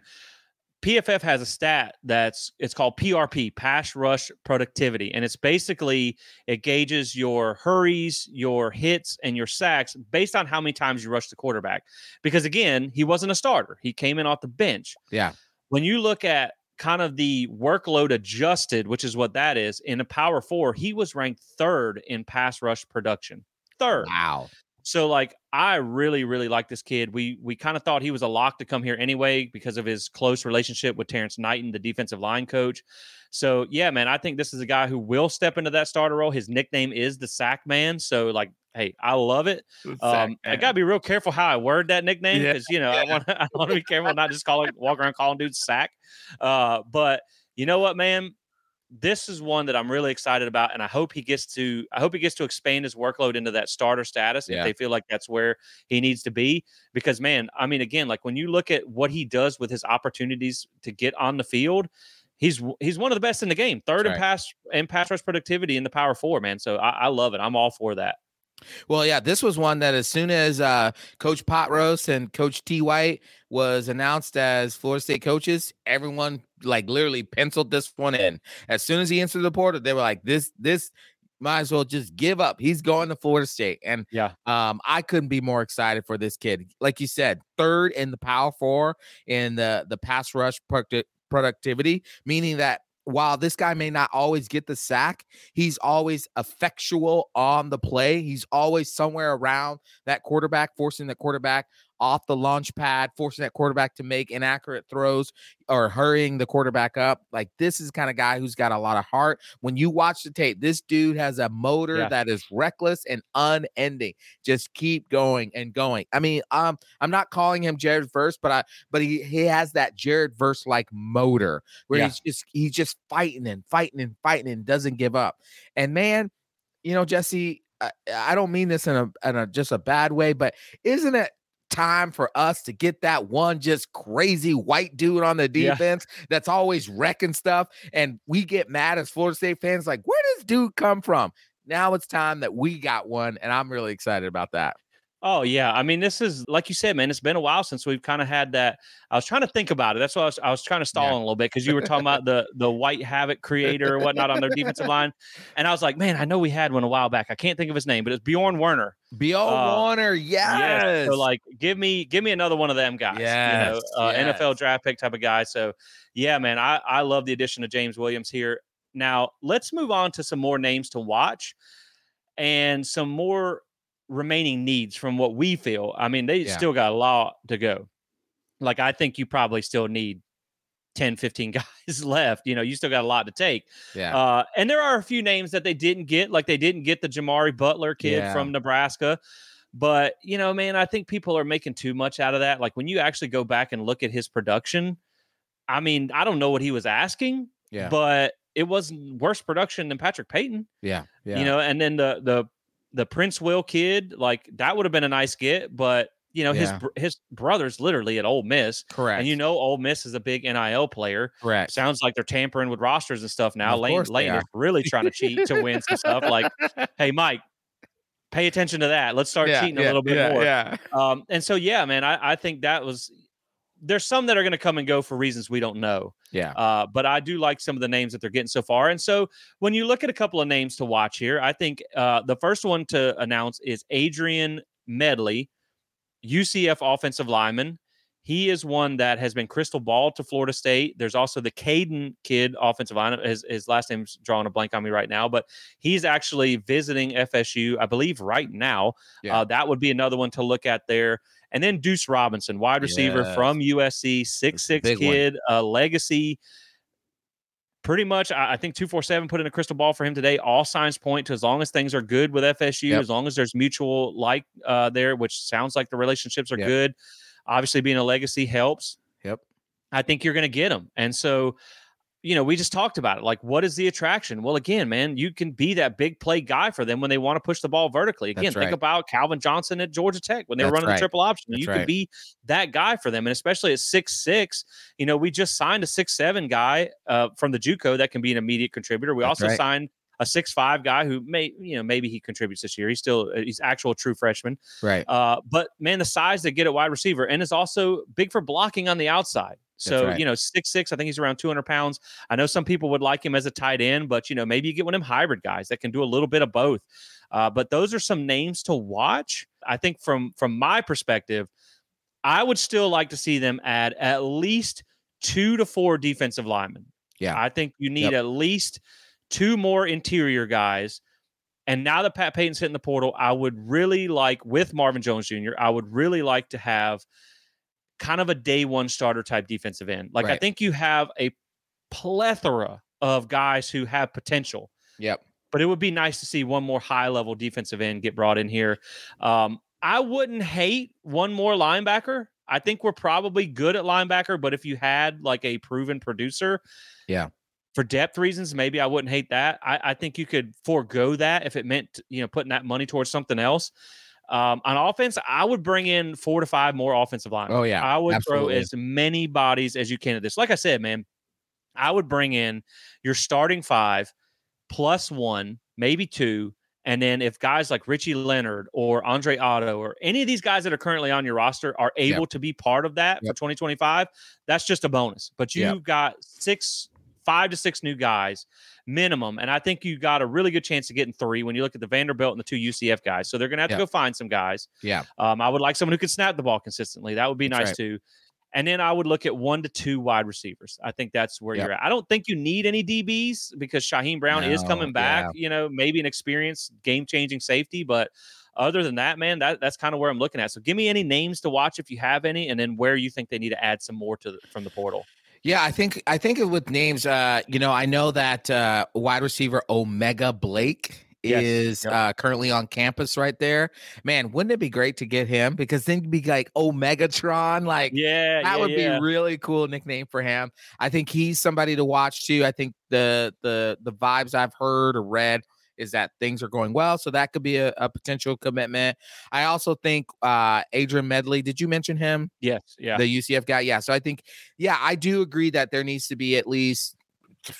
P F F has a stat that's it's called P R P, pass rush productivity. And it's basically, it gauges your hurries, your hits, and your sacks based on how many times you rush the quarterback. Because again, he wasn't a starter. He came in off the bench. Yeah. When you look at kind of the workload adjusted, which is what that is, in a Power Four, he was ranked third in pass rush production. Third. Wow. So, like, I really, really like this kid. We we kind of thought he was a lock to come here anyway because of his close relationship with Terrence Knighton, the defensive line coach. So, yeah, man, I think this is a guy who will step into that starter role. His nickname is the Sack Man. So, like, hey, I love it. Um, I got to be real careful how I word that nickname because, yeah. you know, yeah. I want I want to be careful not just call it, walk around calling dudes Sack. Uh, but you know what, man? This is one that I'm really excited about, and I hope he gets to. I hope he gets to expand his workload into that starter status yeah. if they feel like that's where he needs to be. Because, man, I mean, again, like when you look at what he does with his opportunities to get on the field, he's he's one of the best in the game. Third that's in right. pass and pass rush productivity in the Power Four, man. So I, I love it. I'm all for that. Well, yeah, this was one that as soon as uh, Coach Potroast and Coach T. White was announced as Florida State coaches, everyone like literally penciled this one in. As soon as he entered the portal, they were like, this, this might as well just give up. He's going to Florida State. And yeah, um, I couldn't be more excited for this kid. Like you said, third in the Power Four in the, the pass rush product- productivity, meaning that while this guy may not always get the sack, he's always effectual on the play. He's always somewhere around that quarterback, forcing the quarterback off the launch pad, forcing that quarterback to make inaccurate throws or hurrying the quarterback up. Like, this is the kind of guy who's got a lot of heart. When you watch the tape, this dude has a motor yeah. that is reckless and unending. Just keep going and going. I mean, um, I'm not calling him Jared Verse, but I, but he he has that Jared Verse like motor where yeah. he's just he's just fighting and fighting and fighting and doesn't give up. And man, you know, Jesse, I, I don't mean this in a in a just a bad way, but isn't it time for us to get that one just crazy white dude on the defense yeah. that's always wrecking stuff, and we get mad as Florida State fans like, where does dude come from? Now it's time that we got one, and I'm really excited about that. Oh yeah, I mean, this is like you said, man. It's been a while since we've kind of had that. I was trying to think about it. That's why I was, I was trying to stall Yeah. on a little bit because you were talking about the the White Havoc creator or whatnot on their defensive line, and I was like, man, I know we had one a while back. I can't think of his name, but it's Bjorn Werner. Bjorn Uh, Warner, yes. Yes. So like, give me give me another one of them guys. You know, Yes, uh, N F L yes. draft pick type of guy. So yeah, man, I I love the addition of James Williams here. Now let's move on to some more names to watch and some more remaining needs from what we feel. I mean, they Yeah. still got a lot to go. Like, I think you probably still need ten, fifteen guys left. You know, you still got a lot to take. Yeah. Uh, and there are a few names that they didn't get, like they didn't get the Jamari Butler kid Yeah. from Nebraska. But, you know, man, I think people are making too much out of that. Like, when you actually go back and look at his production, I mean, I don't know what he was asking, Yeah. but it was worse production than Patrick Payton. Yeah. Yeah. You know, and then the the the Prince Will kid, like that would have been a nice get, but you know, his Yeah. br- his brother's literally at Ole Miss. Correct. And you know, Ole Miss is a big N I L player. Correct. Sounds like they're tampering with rosters and stuff now. Of Lane course they Lane are. is really trying to cheat to win some stuff. Like, hey, Mike, pay attention to that. Let's start Yeah, cheating yeah, a little bit yeah, more. Yeah. Um, and so yeah, man, I, I think that was there's some that are going to come and go for reasons we don't know. Yeah. Uh, but I do like some of the names that they're getting so far. And so when you look at a couple of names to watch here, I think uh, the first one to announce is Adrian Medley, U C F offensive lineman. He is one that has been crystal ball to Florida State. There's also the Caden kid offensive lineman. His, his last name's drawing a blank on me right now, but he's actually visiting F S U, I believe, right now. Yeah. Uh, that would be another one to look at there. And then Deuce Robinson, wide receiver Yes. from U S C, six six Big one. kid, a legacy. Pretty much, I I think two forty-seven put in a crystal ball for him today. All signs point to as long as things are good with F S U, Yep. as long as there's mutual like uh, there, which sounds like the relationships are Yep. good. Obviously, being a legacy helps. Yep. I think you're going to get them. And so, you know, we just talked about it. Like, what is the attraction? Well, again, man, you can be that big play guy for them when they want to push the ball vertically. Again, That's think right. about Calvin Johnson at Georgia Tech when they were That's running right. the triple option. That's you right. can be that guy for them. And especially at six six, you know, we just signed a six seven guy uh, from the JUCO that can be an immediate contributor. We That's also right. signed a six five guy who may, you know, maybe he contributes this year. He's still, he's actual true freshman. Right. Uh, but man, the size they get at wide receiver and is also big for blocking on the outside. So, right. you know, six six, I think he's around two hundred pounds. I know some people would like him as a tight end, but, you know, maybe you get one of them hybrid guys that can do a little bit of both. Uh, but those are some names to watch. I think from from my perspective, I would still like to see them add at least two to four defensive linemen. Yeah. I think you need Yep. at least two more interior guys. And now that Pat Payton's hitting the portal, I would really like, with Marvin Jones Junior, I would really like to have kind of a day one starter type defensive end. Like, I Right. think you have a plethora of guys who have potential. Yep. But it would be nice to see one more high level defensive end get brought in here. Um, I wouldn't hate one more linebacker. I think we're probably good at linebacker, but if you had like a proven producer, Yeah. for depth reasons, maybe I wouldn't hate that. I, I think you could forego that if it meant, you know, putting that money towards something else. Um, on offense, I would bring in four to five more offensive linemen. Oh, yeah. I would Absolutely. throw as many bodies as you can at this. Like I said, man, I would bring in your starting five plus one, maybe two. And then if guys like Richie Leonard or Andre Otto or any of these guys that are currently on your roster are able Yep. to be part of that Yep. for twenty twenty-five, that's just a bonus. But you've Yep. got six, five to six new guys minimum. And I think you got a really good chance of getting three when you look at the Vanderbilt and the two U C F guys. So they're going to have Yep. to go find some guys. Yeah. Um, I would like someone who can snap the ball consistently. That would be That's nice right. too. And then I would look at one to two wide receivers. I think that's where Yep. you're at. I don't think you need any D Bs because Shaheem Brown is No, coming back. yeah. You know, maybe an experienced game-changing safety, but other than that, man, that, that's kind of where I'm looking at. So give me any names to watch if you have any, and then where you think they need to add some more to the, from the portal. Yeah, I think I think with names, uh, you know, I know that uh, wide receiver Omega Blake Yes. is Yep. uh, currently on campus right there. Man, wouldn't it be great to get him? Because then you'd be like Omegatron, like Yeah, that yeah, would yeah. be really cool nickname for him. I think he's somebody to watch too. I think the the the vibes I've heard or read is that things are going well, so that could be a, a potential commitment. I also think uh, Adrian Medley. Did you mention him? Yes, yeah. The U C F guy. Yeah. So I think, yeah, I do agree that there needs to be at least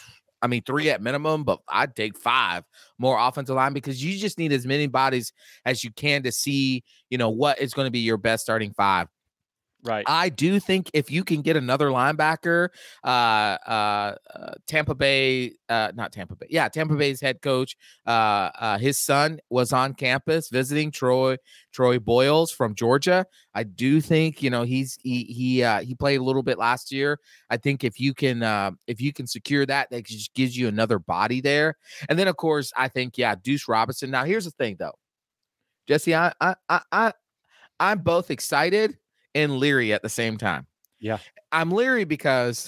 I mean, three at minimum, but I'd take five more offensive line because you just need as many bodies as you can to see, you know, what is going to be your best starting five. Right. I do think if you can get another linebacker, uh, uh, uh Tampa Bay, uh, not Tampa Bay, yeah, Tampa Bay's head coach, uh, uh, his son was on campus visiting Troy, Troy Boyles from Georgia. I do think, you know, he's he he uh, he played a little bit last year. I think if you can uh, if you can secure that, that just gives you another body there. And then of course, I think yeah, Deuce Robinson. Now here's the thing though, Jesse, I I I, I I'm both excited and leery at the same time. Yeah. I'm leery because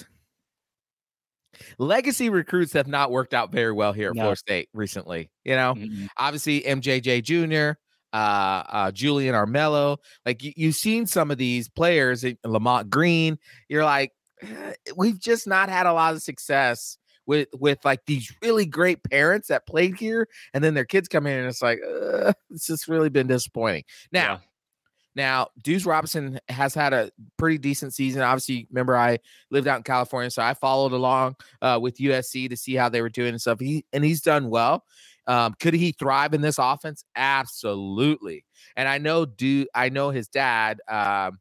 legacy recruits have not worked out very well here at No. Florida State recently. You know, Mm-mm. obviously M J J Junior, uh, uh, Julian Armello. Like you, you've seen some of these players, Lamont Green. You're like, eh, we've just not had a lot of success with with like these really great parents that played here, and then their kids come in and it's like, uh, it's just really been disappointing. Now. Yeah. Now, Deuce Robinson has had a pretty decent season. Obviously, remember I lived out in California, so I followed along uh, with U S C to see how they were doing and stuff. He and he's done well. Um, could he thrive in this offense? Absolutely. And I know, do I know his dad um,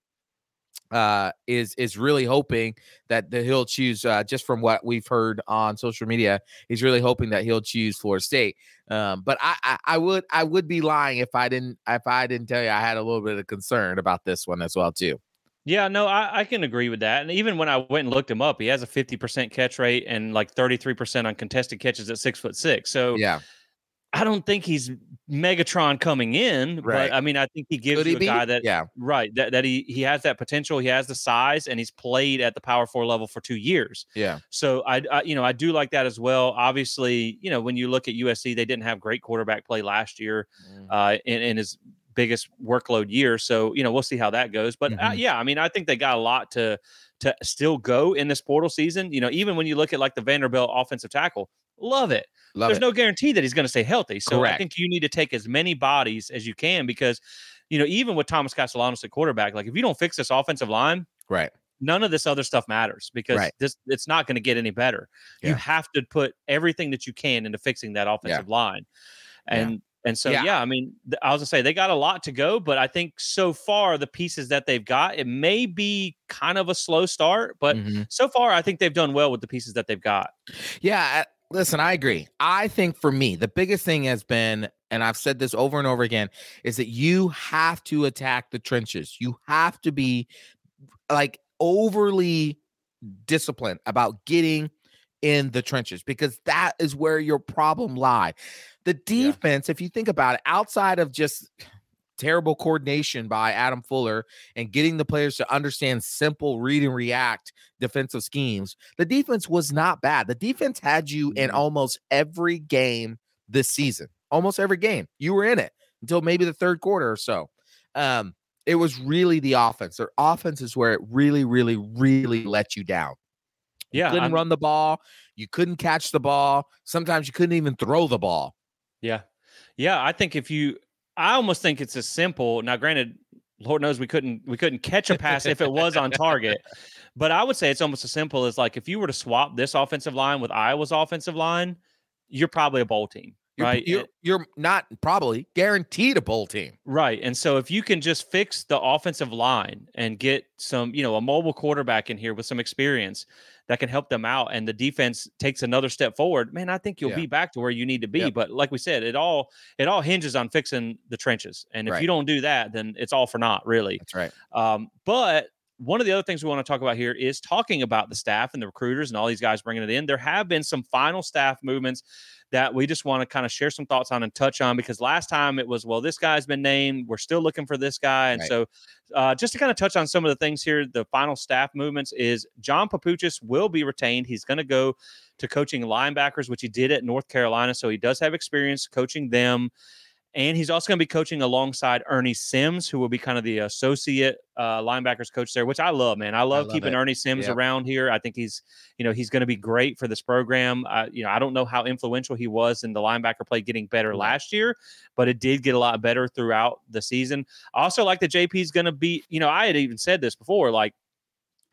uh, is is really hoping that the, he'll choose. Uh, just from what we've heard on social media, he's really hoping that he'll choose Florida State. Um, but I, I, I would, I would be lying if I didn't, if I didn't tell you I had a little bit of concern about this one as well too. Yeah, no, I, I can agree with that. And even when I went and looked him up, he has a fifty percent catch rate and like thirty-three percent on contested catches at six foot six. So Yeah, I don't think he's Megatron coming in, right. but I mean, I think he gives Could he you a be? guy that, Yeah, right, that, that he he has that potential, he has the size, and he's played at the Power Four level for two years. yeah. So I, I, you know, I do like that as well. Obviously, you know, when you look at U S C, they didn't have great quarterback play last year, Mm. uh, in, in his biggest workload year. So you know, we'll see how that goes. But uh, Mhm. yeah, I mean, I think they got a lot to to still go in this portal season. You know, even when you look at like the Vanderbilt offensive tackle, love it. Love There's it. no guarantee that he's going to stay healthy. So Correct. I think you need to take as many bodies as you can because, you know, even with Thomas Castellanos at quarterback, like if you don't fix this offensive line, Right. none of this other stuff matters because Right. this it's not going to get any better. Yeah. You have to put everything that you can into fixing that offensive line. And Yeah. and so Yeah. yeah, I mean, th- I was gonna say they got a lot to go, but I think so far the pieces that they've got, it may be kind of a slow start, but Mhm. so far I think they've done well with the pieces that they've got. Yeah. I- Listen, I agree. I think for me, the biggest thing has been, and I've said this over and over again, is that you have to attack the trenches. You have to be like overly disciplined about getting in the trenches because that is where your problem lie. The Yeah. defense, if you think about it, outside of just terrible coordination by Adam Fuller and getting the players to understand simple read and react defensive schemes, the defense was not bad. The defense had you in Mhm. almost every game this season. Almost every game. You were in it until maybe the third quarter or so. Um, it was really the offense. Their offense is where it really, really, really let you down. You Yeah, couldn't I'm- run the ball. You couldn't catch the ball. Sometimes you couldn't even throw the ball. Yeah. Yeah, I think if you I almost think it's as simple. Now, granted, Lord knows we couldn't we couldn't catch a pass if it was on target. But I would say it's almost as simple as like if you were to swap this offensive line with Iowa's offensive line, you're probably a bowl team, You're, right? you're, you're not probably guaranteed a bowl team. Right. And so if you can just fix the offensive line and get some, you know, a mobile quarterback in here with some experience that can help them out and the defense takes another step forward, man, I think you'll Yeah. be back to where you need to be. Yep. But like we said, it all it all hinges on fixing the trenches. And if Right. you don't do that, then it's all for naught, really. That's right. Um, but one of the other things we want to talk about here is talking about the staff and the recruiters and all these guys bringing it in. There have been some final staff movements that we just want to kind of share some thoughts on and touch on because last time it was, well, this guy's been named. We're still looking for this guy. And Right. so uh, just to kind of touch on some of the things here, the final staff movements is John Papuchis will be retained. He's going to go to coaching linebackers, which he did at North Carolina. So he does have experience coaching them. And he's also going to be coaching alongside Ernie Sims, who will be kind of the associate uh, linebackers coach there, which I love, man. I love, love keeping it. Ernie Sims Yep. around here. I think he's, you know, he's going to be great for this program. Uh, you know, I don't know how influential he was in the linebacker play getting better Right. last year, but it did get a lot better throughout the season. I also like that J P is going to be, you know, I had even said this before, like,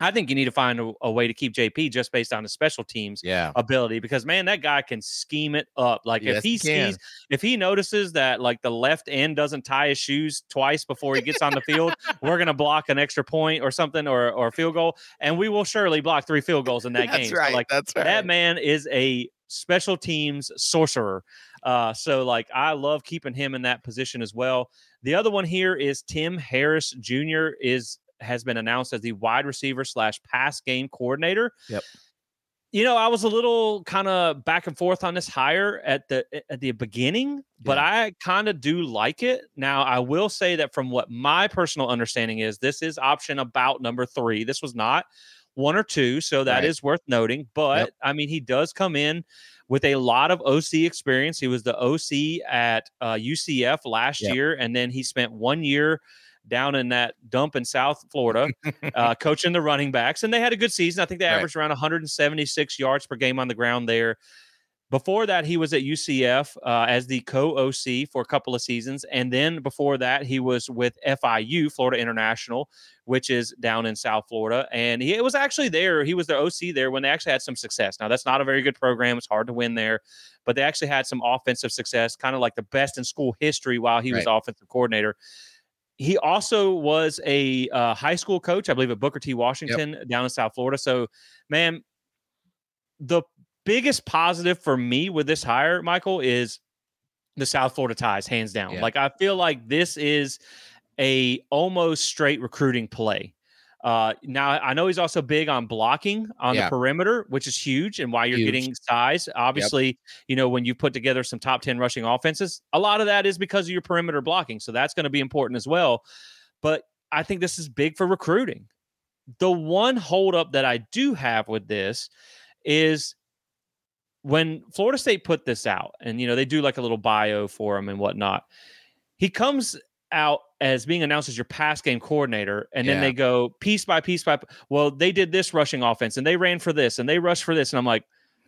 I think you need to find a, a way to keep J P just based on his special teams Yeah. ability, because man, that guy can scheme it up. Like Yes, if he he can. sees, if he notices that like the left end doesn't tie his shoes twice before he gets on the field, we're gonna block an extra point or something, or or a field goal, and we will surely block three field goals in that That's game. right. So like That's right. that man is a special teams sorcerer. Uh, so like I love keeping him in that position as well. The other one here is Tim Harris Junior is has been announced as the wide receiver slash pass game coordinator. Yep. You know, I was a little kind of back and forth on this hire at the at the beginning, but Yeah. I kind of do like it. Now, I will say that from what my personal understanding is, this is option about number three. This was not one or two, so that Right. is worth noting. But Yep. I mean, he does come in with a lot of O C experience. He was the O C at uh, U C F last Yep. year, and then he spent one year down in that dump in South Florida, uh, coaching the running backs. And they had a good season. I think they Right. averaged around one hundred seventy-six yards per game on the ground there. Before that, he was at U C F uh, as the co-O C for a couple of seasons. And then before that, he was with F I U, Florida International, which is down in South Florida. And he it was actually there. He was their O C there when they actually had some success. Now, that's not a very good program. It's hard to win there. But they actually had some offensive success, kind of like the best in school history while he was Right. offensive coordinator. He also was a uh, high school coach, I believe, at Booker T. Washington yep. down in South Florida. So, man, the biggest positive for me with this hire, Michael, is the South Florida ties, hands down. Yeah. Like, I feel like this is a almost straight recruiting play. Uh, now, I know he's also big on blocking on Yeah. the perimeter, which is huge, and why you're Huge. getting size. Obviously, yep. you know, when you put together some top ten rushing offenses, a lot of that is because of your perimeter blocking. So that's going to be important as well. But I think this is big for recruiting. The one holdup that I do have with this is when Florida State put this out, and, you know, they do like a little bio for him and whatnot. He comes out as being announced as your pass game coordinator, and Yeah. then they go piece by piece by, well, they did this rushing offense, and they ran for this, and they rushed for this, and I'm like,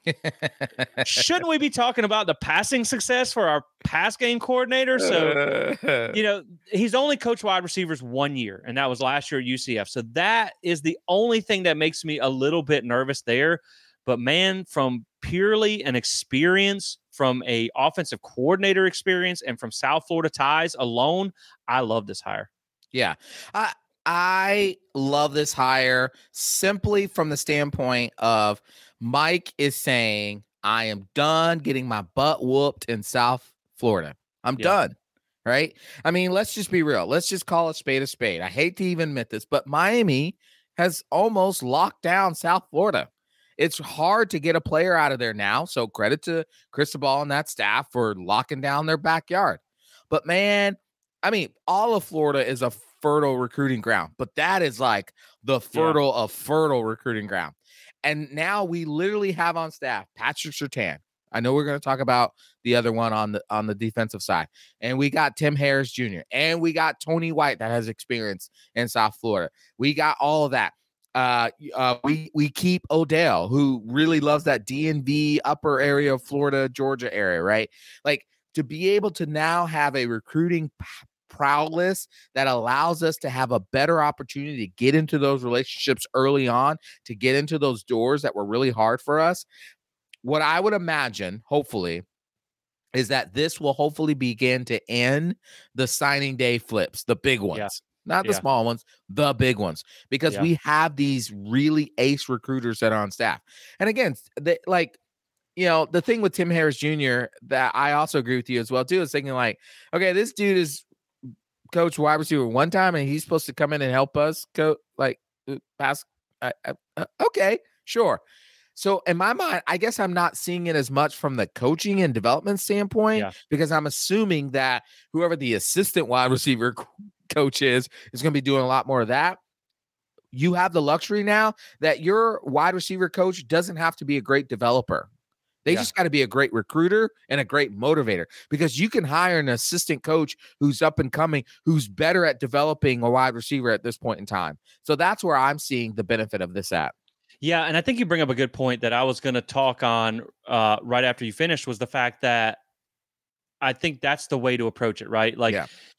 shouldn't we be talking about the passing success for our pass game coordinator? So, you know, he's only coached wide receivers one year, and that was last year at U C F. So that is the only thing that makes me a little bit nervous there. But man, from purely an experience, from a offensive coordinator experience, and from South Florida ties alone, I love this hire. Yeah. I I love this hire simply from the standpoint of Mike is saying, I am done getting my butt whooped in South Florida. I'm Yeah. done. Right. I mean, let's just be real. Let's just call a spade a spade. I hate to even admit this, but Miami has almost locked down South Florida. It's hard to get a player out of there now. So credit to Cristobal and that staff for locking down their backyard. But man, I mean, all of Florida is a fertile recruiting ground, but that is like the fertile yeah. of fertile recruiting ground. And now we literally have on staff Patrick Surtain. I know we're going to talk about the other one on the on the defensive side. And we got Tim Harris Junior And we got Tony White that has experience in South Florida. We got all of that. Uh, uh, we we keep Odell, who really loves that D M V upper area of Florida, Georgia area, right? Like, to be able to now have a recruiting p- prowess that allows us to have a better opportunity to get into those relationships early on, to get into those doors that were really hard for us. What I would imagine, hopefully, is that this will hopefully begin to end the signing day flips, the big ones. Yeah. Not the Yeah. small ones, the big ones, because Yeah. we have these really ace recruiters that are on staff. And again, they, like, you know, the thing with Tim Harris Junior that I also agree with you as well, too, is thinking like, okay, this dude is coach wide receiver one time and he's supposed to come in and help us go like pass. Uh, uh, okay, sure. So in my mind, I guess I'm not seeing it as much from the coaching and development standpoint Yeah. because I'm assuming that whoever the assistant wide receiver coach is, is going to be doing a lot more of that. You have the luxury now that your wide receiver coach doesn't have to be a great developer. They Yeah. just got to be a great recruiter and a great motivator, because you can hire an assistant coach who's up and coming, who's better at developing a wide receiver at this point in time. So that's where I'm seeing the benefit of this at. Yeah, and I think you bring up a good point that I was going to talk on uh, right after you finished, was the fact that I think that's the way to approach it, right? Like, Yeah.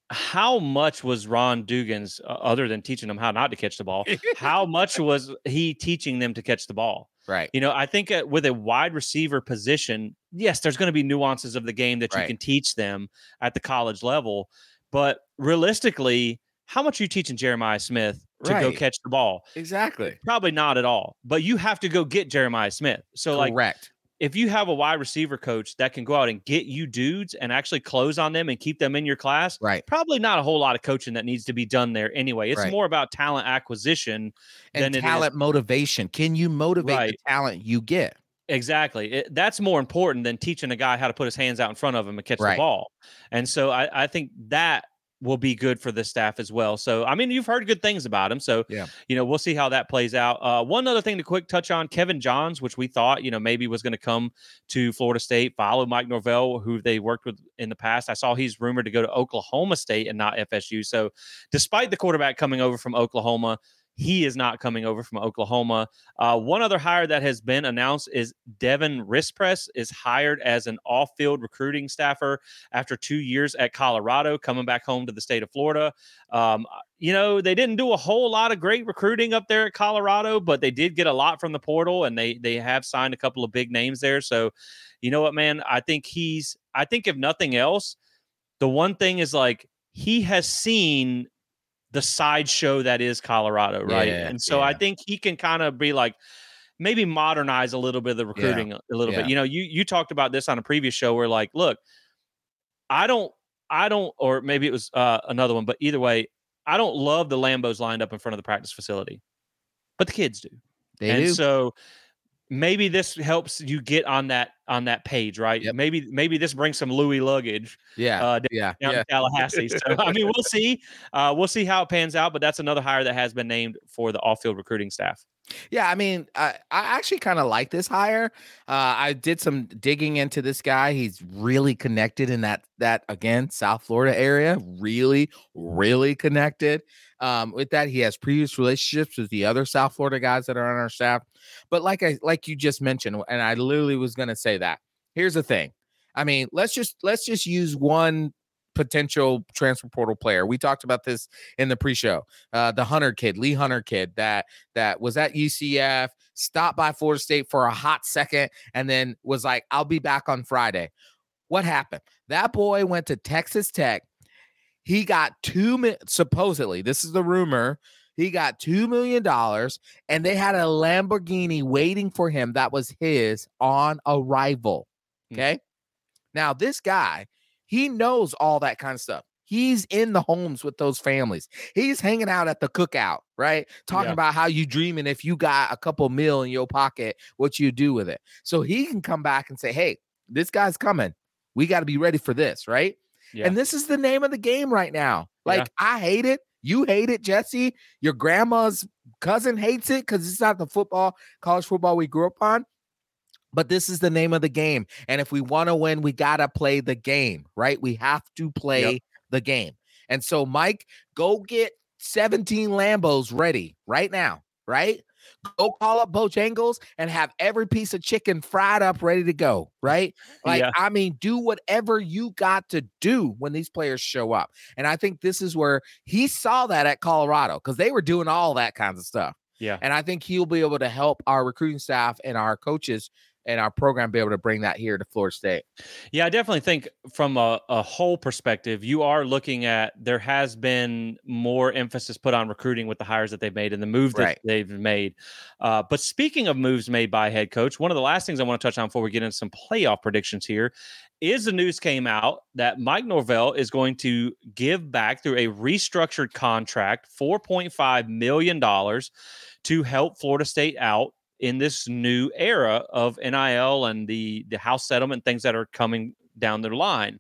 how much was Ron Dugan's, uh, other than teaching them how not to catch the ball, how much was he teaching them to catch the ball? Right. You know, I think uh, with a wide receiver position, yes, there's going to be nuances of the game that you Right. can teach them at the college level. But realistically, how much are you teaching Jeremiah Smith to go Right. catch the ball? Exactly. Probably not at all. But you have to go get Jeremiah Smith. So, like, Correct. if you have a wide receiver coach that can go out and get you dudes and actually close on them and keep them in your class, Right. probably not a whole lot of coaching that needs to be done there anyway. It's Right. more about talent acquisition And than talent it is. motivation. Can you motivate Right. the talent you get? Exactly. It, that's more important than teaching a guy how to put his hands out in front of him and catch Right. the ball. And so I, I think that will be good for the staff as well. So, I mean, you've heard good things about him. So, Yeah. you know, we'll see how that plays out. Uh, one other thing to quick touch on, Kevin Johns, which we thought, you know, maybe was going to come to Florida State, follow Mike Norvell, who they worked with in the past. I saw he's rumored to go to Oklahoma State and not F S U. So despite the quarterback coming over from Oklahoma, he is not coming over from Oklahoma. Uh, one other hire that has been announced is Devin Rispress is hired as an off-field recruiting staffer after two years at Colorado, coming back home to the state of Florida. Um, you know, they didn't do a whole lot of great recruiting up there at Colorado, but they did get a lot from the portal, and they they have signed a couple of big names there. So, you know what, man? I think he's. I think if nothing else, the one thing is like he has seen the sideshow that is Colorado, right? Yeah, And so yeah. I think he can kind of be like, maybe modernize a little bit of the recruiting a little yeah. bit. You know, you you talked about this on a previous show where like, look, I don't, I don't, or maybe it was uh, another one, but either way, I don't love the Lambos lined up in front of the practice facility, but the kids do. They and do. so maybe this helps you get on that on that page, right? Yep. Maybe maybe this brings some Louis luggage. Yeah. Uh, down, yeah. down yeah. to Tallahassee. So I mean, we'll see. Uh, we'll see how it pans out. But that's another hire that has been named for the off-field recruiting staff. Yeah, I mean, I, I actually kind of like this hire. Uh, I did some digging into this guy. He's really connected in that that again South Florida area. Really, really connected. Um, with that, he has previous relationships with the other South Florida guys that are on our staff. But like I like you just mentioned, and I literally was going to say that. Here's the thing. I mean, let's just let's just use one potential transfer portal player. We talked about this in the pre-show. Uh, the Hunter kid, Lee Hunter kid, that that was at U C F, stopped by Florida State for a hot second, and then was like, "I'll be back on Friday." What happened? That boy went to Texas Tech. He got two mi- supposedly. This is the rumor. He got two million dollars, and they had a Lamborghini waiting for him that was his on arrival. Okay. Mm-hmm. Now this guy, he knows all that kind of stuff. He's in the homes with those families. He's hanging out at the cookout, right? Talking yeah. about how you dreaming if you got a couple mil in your pocket, what you do with it. So he can come back and say, hey, this guy's coming. We got to be ready for this, right? Yeah. And this is the name of the game right now. Like, yeah. I hate it. You hate it, Jesse. Your grandma's cousin hates it because it's not the football, college football we grew up on. But this is the name of the game. And if we want to win, we got to play the game, right? We have to play yep. the game. And so, Mike, go get seventeen Lambos ready right now, right? Go call up Bojangles and have every piece of chicken fried up, ready to go, right? Like, yeah. I mean, do whatever you got to do when these players show up. And I think this is where he saw that at Colorado because they were doing all that kinds of stuff. Yeah. And I think he'll be able to help our recruiting staff and our coaches and our program be able to bring that here to Florida State. Yeah, I definitely think from a, a whole perspective, you are looking at there has been more emphasis put on recruiting with the hires that they've made and the moves that right. they've made. Uh, but speaking of moves made by head coach, one of the last things I want to touch on before we get into some playoff predictions here is the news came out that Mike Norvell is going to give back through a restructured contract four point five million dollars to help Florida State out in this new era of N I L and the, the house settlement things that are coming down their line.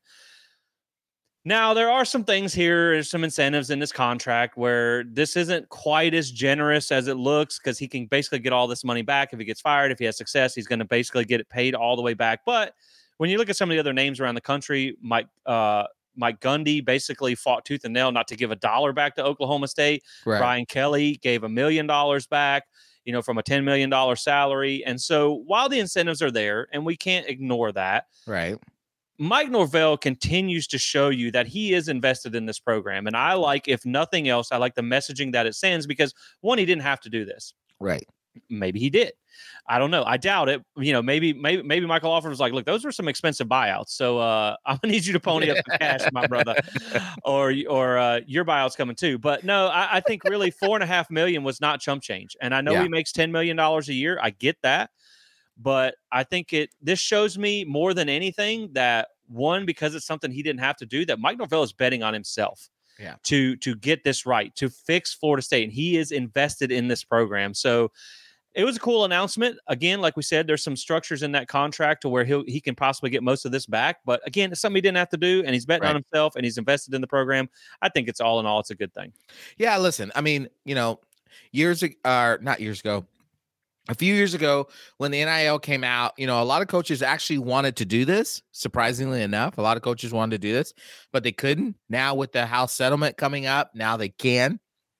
Now, there are some things here, some incentives in this contract where this isn't quite as generous as it looks because he can basically get all this money back. If he gets fired, if he has success, he's going to basically get it paid all the way back. But when you look at some of the other names around the country, Mike uh, Mike Gundy basically fought tooth and nail not to give a dollar back to Oklahoma State. Right. Brian Kelly gave a million dollars back, you know, from a ten million dollars salary. And so while the incentives are there, and we can't ignore that, right? Mike Norvell continues to show you that he is invested in this program. And I like, if nothing else, I like the messaging that it sends because, one, he didn't have to do this. Right. Maybe he did. I don't know. I doubt it. You know, maybe maybe maybe Michael Alford was like, look, those were some expensive buyouts. So uh, I'm gonna need you to pony up the cash, my brother, or or uh, your buyout's coming too. But no, I, I think really four and a half million was not chump change. And I know Yeah. he makes ten million dollars a year. I get that. But I think it this shows me more than anything that, one, because it's something he didn't have to do, that Mike Norvell is betting on himself. Yeah. To to get this right, to fix Florida State. And he is invested in this program. So it was a cool announcement. Again, like we said, there's some structures in that contract to where he he can possibly get most of this back. But again, it's something he didn't have to do, and he's betting Right. on himself, and he's invested in the program. I think it's all in all, it's a good thing. Yeah, listen, I mean, you know, years ago, uh, not years ago, a few years ago when the N I L came out, you know, a lot of coaches actually wanted to do this. Surprisingly enough, a lot of coaches wanted to do this, but they couldn't. Now with the House settlement coming up, now they can.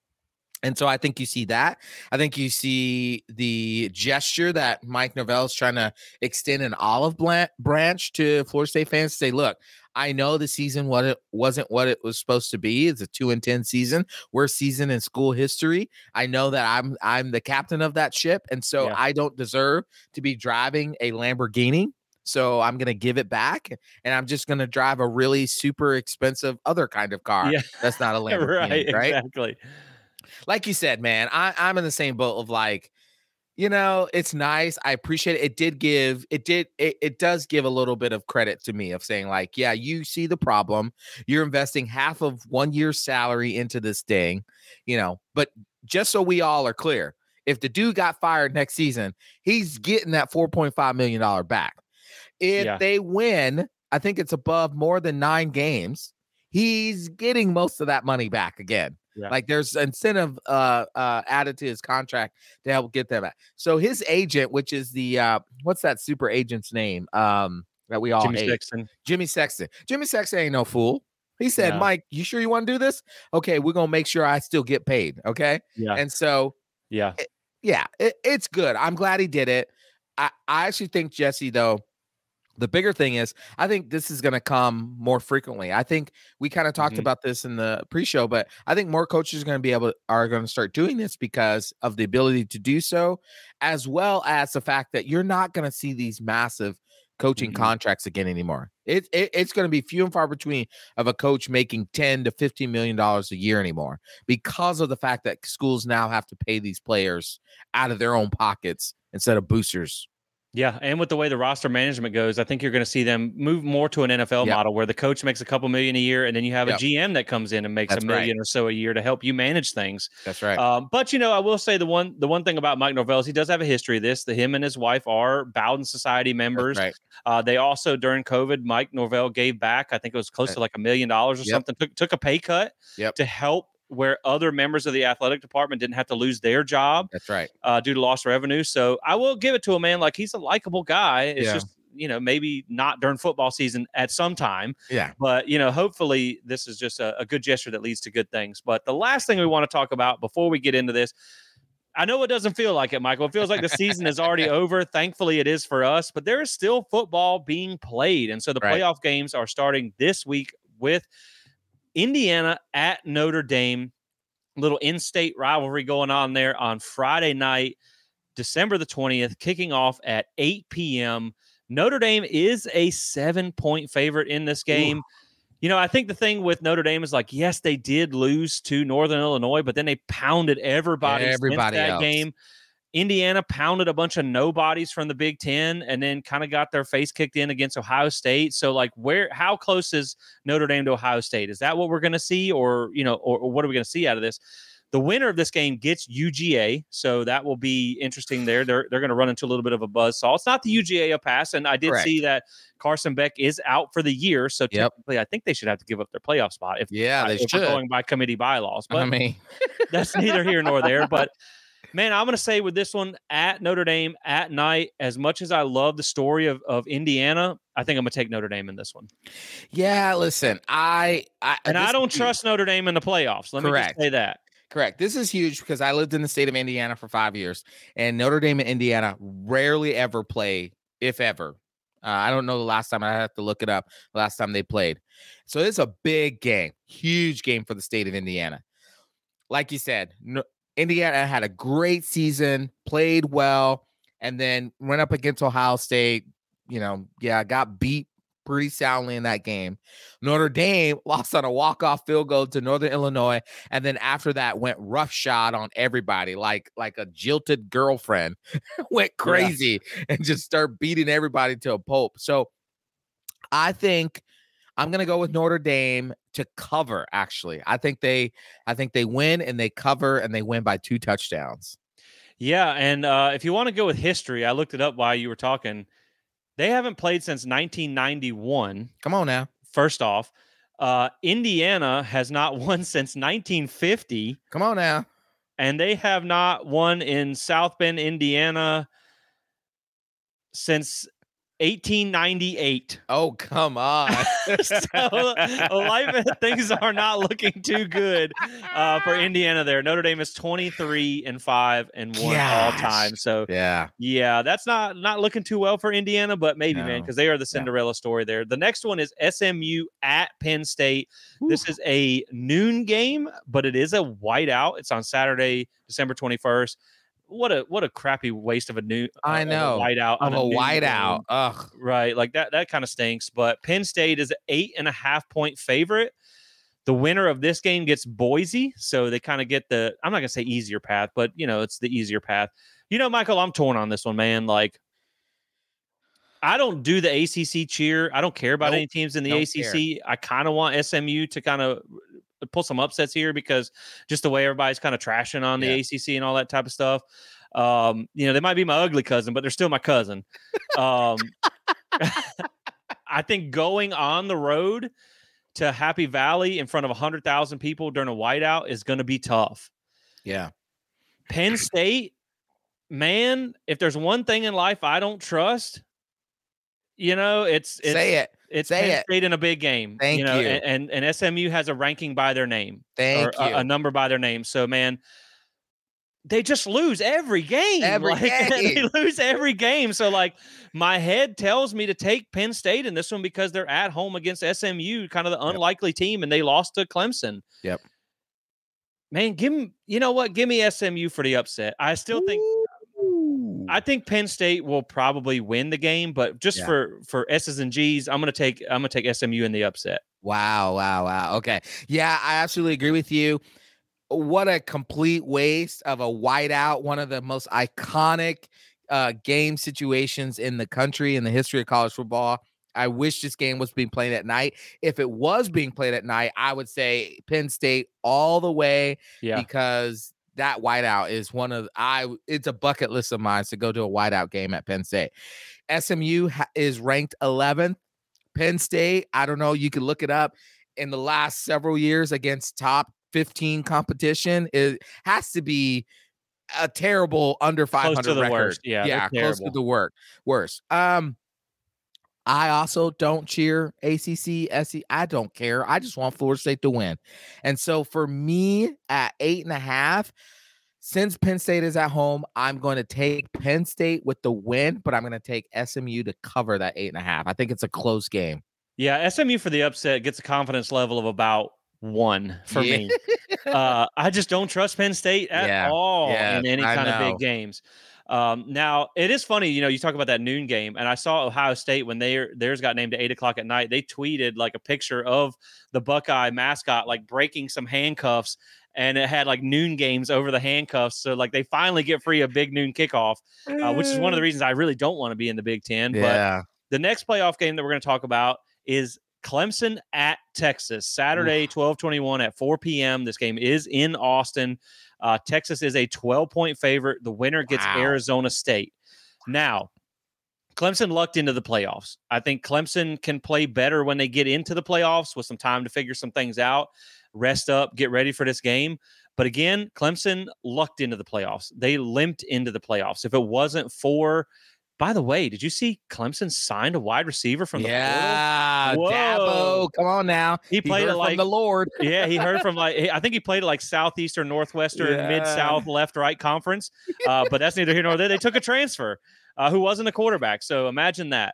And so I think you see that. I think you see the gesture that Mike Norvell is trying to extend an olive branch to Florida State fans to say, look, I know the season what it wasn't what it was supposed to be. It's a two and ten season, worst season in school history. I know that I'm I'm the captain of that ship, and so Yeah. I don't deserve to be driving a Lamborghini. So I'm gonna give it back, and I'm just gonna drive a really super expensive other kind of car. Yeah. That's not a Lamborghini, right, right? exactly. Like you said, man, I, I'm in the same boat of like, you know, it's nice. I appreciate it. It did give, it did, it, it does give a little bit of credit to me of saying like, yeah, you see the problem. You're investing half of one year's salary into this thing, you know, but just so we all are clear, if the dude got fired next season, he's getting that four point five million dollars back. If Yeah. they win, I think it's above more than nine games. He's getting most of that money back again. Yeah. Like there's incentive uh, uh, added to his contract to help get them back. So his agent, which is the uh, what's that super agent's name um, that we all Jimmy hate? Sexton. Jimmy Sexton. Jimmy Sexton ain't no fool. He said, No. Mike, you sure you want to do this? Okay, we're gonna make sure I still get paid. Okay. Yeah. And so Yeah. it, yeah, it, it's good. I'm glad he did it. I, I actually think, Jesse, though, the bigger thing is I think this is going to come more frequently. I think we kind of talked Mhm. about this in the pre-show, but I think more coaches are going to be able are going to start doing this because of the ability to do so, as well as the fact that you're not going to see these massive coaching Mhm. contracts again anymore. It, it it's going to be few and far between of a coach making ten to fifteen million dollars a year anymore because of the fact that schools now have to pay these players out of their own pockets instead of boosters. Yeah, and with the way the roster management goes, I think you're going to see them move more to an N F L Yep. model where the coach makes a couple million a year, and then you have Yep. a G M that comes in and makes That's a million right. or so a year to help you manage things. That's right. Um, but you know, I will say the one the one thing about Mike Norvell is he does have a history of this. The him and his wife are Bowden Society members. That's right. Uh, they also during COVID, Mike Norvell gave back. I think it was close to like a million dollars or Yep. something. Took took a pay cut Yep. to help where other members of the athletic department didn't have to lose their job That's right. uh, due to lost revenue. So I will give it to a man. Like he's a likable guy. It's Yeah. just, you know, maybe not during football season at some time, Yeah. but you know, hopefully this is just a, a good gesture that leads to good things. But the last thing we want to talk about before we get into this, I know it doesn't feel like it, Michael. It feels like the season is already over. Thankfully it is for us, but there is still football being played. And so the Right. playoff games are starting this week with Indiana at Notre Dame. Little in-state rivalry going on there on Friday night, December the twentieth, kicking off at eight p.m. Notre Dame is a seven-point favorite in this game. Ooh. You know, I think the thing with Notre Dame is like, yes, they did lose to Northern Illinois, but then they pounded everybody, everybody that else. game. Indiana pounded a bunch of nobodies from the Big Ten and then kind of got their face kicked in against Ohio State. So, like, where, how close is Notre Dame to Ohio State? Is that what we're going to see, or you know, or, or what are we going to see out of this? The winner of this game gets U G A, so that will be interesting. There, they're they're going to run into a little bit of a buzzsaw. It's not the U G A a pass, and I did Correct. see that Carson Beck is out for the year. So Yep. technically, I think they should have to give up their playoff spot if Yeah, uh, they if should. we're going by committee bylaws. But I mean, that's neither here nor there. But man, I'm going to say with this one at Notre Dame at night, as much as I love the story of, of Indiana, I think I'm going to take Notre Dame in this one. yeah. Listen, I, I And I don't trust Notre Dame in the playoffs. Let Correct. me just say that. Correct. This is huge because I lived in the state of Indiana for five years, and Notre Dame and Indiana rarely ever play, if ever, Uh, I don't know the last time. I have to look it up. The last time they played. So it's a big game, huge game for the state of Indiana. Like you said, no, Indiana had a great season, played well, and then went up against Ohio State. You know, yeah, got beat pretty soundly in that game. Notre Dame lost on a walk-off field goal to Northern Illinois, and then after that went roughshod on everybody, like like a jilted girlfriend, went crazy yeah. and just start beating everybody to a pulp. So I think I'm gonna go with Notre Dame to cover. Actually, I think they, I think they win and they cover and they win by two touchdowns. Yeah, and uh, if you want to go with history, I looked it up while you were talking. They haven't played since nineteen ninety-one. Come on now. First off, uh, Indiana has not won since nineteen fifty. Come on now. And they have not won in South Bend, Indiana since eighteen ninety-eight. Oh, come on. So life, things are not looking too good uh, for Indiana there. Notre Dame is twenty-three and five and one Gosh. all time. So yeah, yeah, that's not not looking too well for Indiana, but maybe, no. man, because they are the Cinderella yeah. story there. The next one is S M U at Penn State. Ooh. This is a noon game, but it is a whiteout. It's on Saturday, December twenty-first. What a what a crappy waste of a new uh, I know whiteout of a, a whiteout. Ugh, right? Like that that kind of stinks. But Penn State is an eight and a half point favorite. The winner of this game gets Boise, so they kind of get the I'm not gonna say easier path, but you know it's the easier path. You know, Michael, I'm torn on this one, man. Like, I don't do the A C C cheer. I don't care about nope, any teams in the A C C. Care. I kind of want S M U to kind of pull some upsets here because just the way everybody's kind of trashing on the yeah. A C C and all that type of stuff. Um, you know, they might be my ugly cousin, but they're still my cousin. Um, I think going on the road to Happy Valley in front of one hundred thousand people during a whiteout is going to be tough. Yeah. Penn State, man, if there's one thing in life I don't trust, you know, it's, it's say it. It's Say Penn it. State in a big game. Thank you. Know, you. And, and and S M U has a ranking by their name. Thank or you. A, a number by their name. So, man, they just lose every game. Every like, game. They lose every game. So, like, my head tells me to take Penn State in this one because they're at home against S M U, kind of the unlikely yep. team, and they lost to Clemson. Yep. Man, give me, you know what? Give me S M U for the upset. I still think I think Penn State will probably win the game, but just yeah. for for S's and G's, I'm gonna take I'm gonna take S M U in the upset. Wow, wow, wow. Okay, yeah, I absolutely agree with you. What a complete waste of a whiteout, one of the most iconic uh, game situations in the country in the history of college football. I wish this game was being played at night. If it was being played at night, I would say Penn State all the way yeah. because that whiteout is one of I. It's a bucket list of mine to go to a whiteout game at Penn State. S M U ha- is ranked eleventh. Penn State, I don't know. You can look it up. In the last several years against top fifteen competition, it has to be a terrible under five hundred close to the record. Worst. Yeah, yeah, close to the worst. Worst. Um, I also don't cheer A C C, S E C. I don't care. I just want Florida State to win. And so for me at eight and a half, since Penn State is at home, I'm going to take Penn State with the win, but I'm going to take S M U to cover that eight and a half. I think it's a close game. Yeah, S M U for the upset gets a confidence level of about one for yeah. me. Uh, I just don't trust Penn State at yeah. all yeah, in any I kind know. of big games. Um, now it is funny, you know, you talk about that noon game, and I saw Ohio State when they theirs got named to eight o'clock at night. They tweeted like a picture of the Buckeye mascot like breaking some handcuffs, and it had like noon games over the handcuffs. So like they finally get free a big noon kickoff, uh, which is one of the reasons I really don't want to be in the Big Ten. Yeah. But the next playoff game that we're going to talk about is Clemson at Texas, Saturday, twelve twenty-one at four p.m. This game is in Austin. Uh, Texas is a twelve-point favorite. The winner gets wow. Arizona State. Now, Clemson lucked into the playoffs. I think Clemson can play better when they get into the playoffs with some time to figure some things out, rest up, get ready for this game. But again, Clemson lucked into the playoffs. They limped into the playoffs. If it wasn't for... By the way, did you see Clemson signed a wide receiver from the yeah, portal? Yeah, Dabo, come on now. He played he it like from the Lord. yeah, he heard from like I think he played it like Southeastern, Northwestern, yeah. Mid South, Left, Right conference. Uh, but that's neither here nor there. They took a transfer uh, who wasn't a quarterback. So imagine that.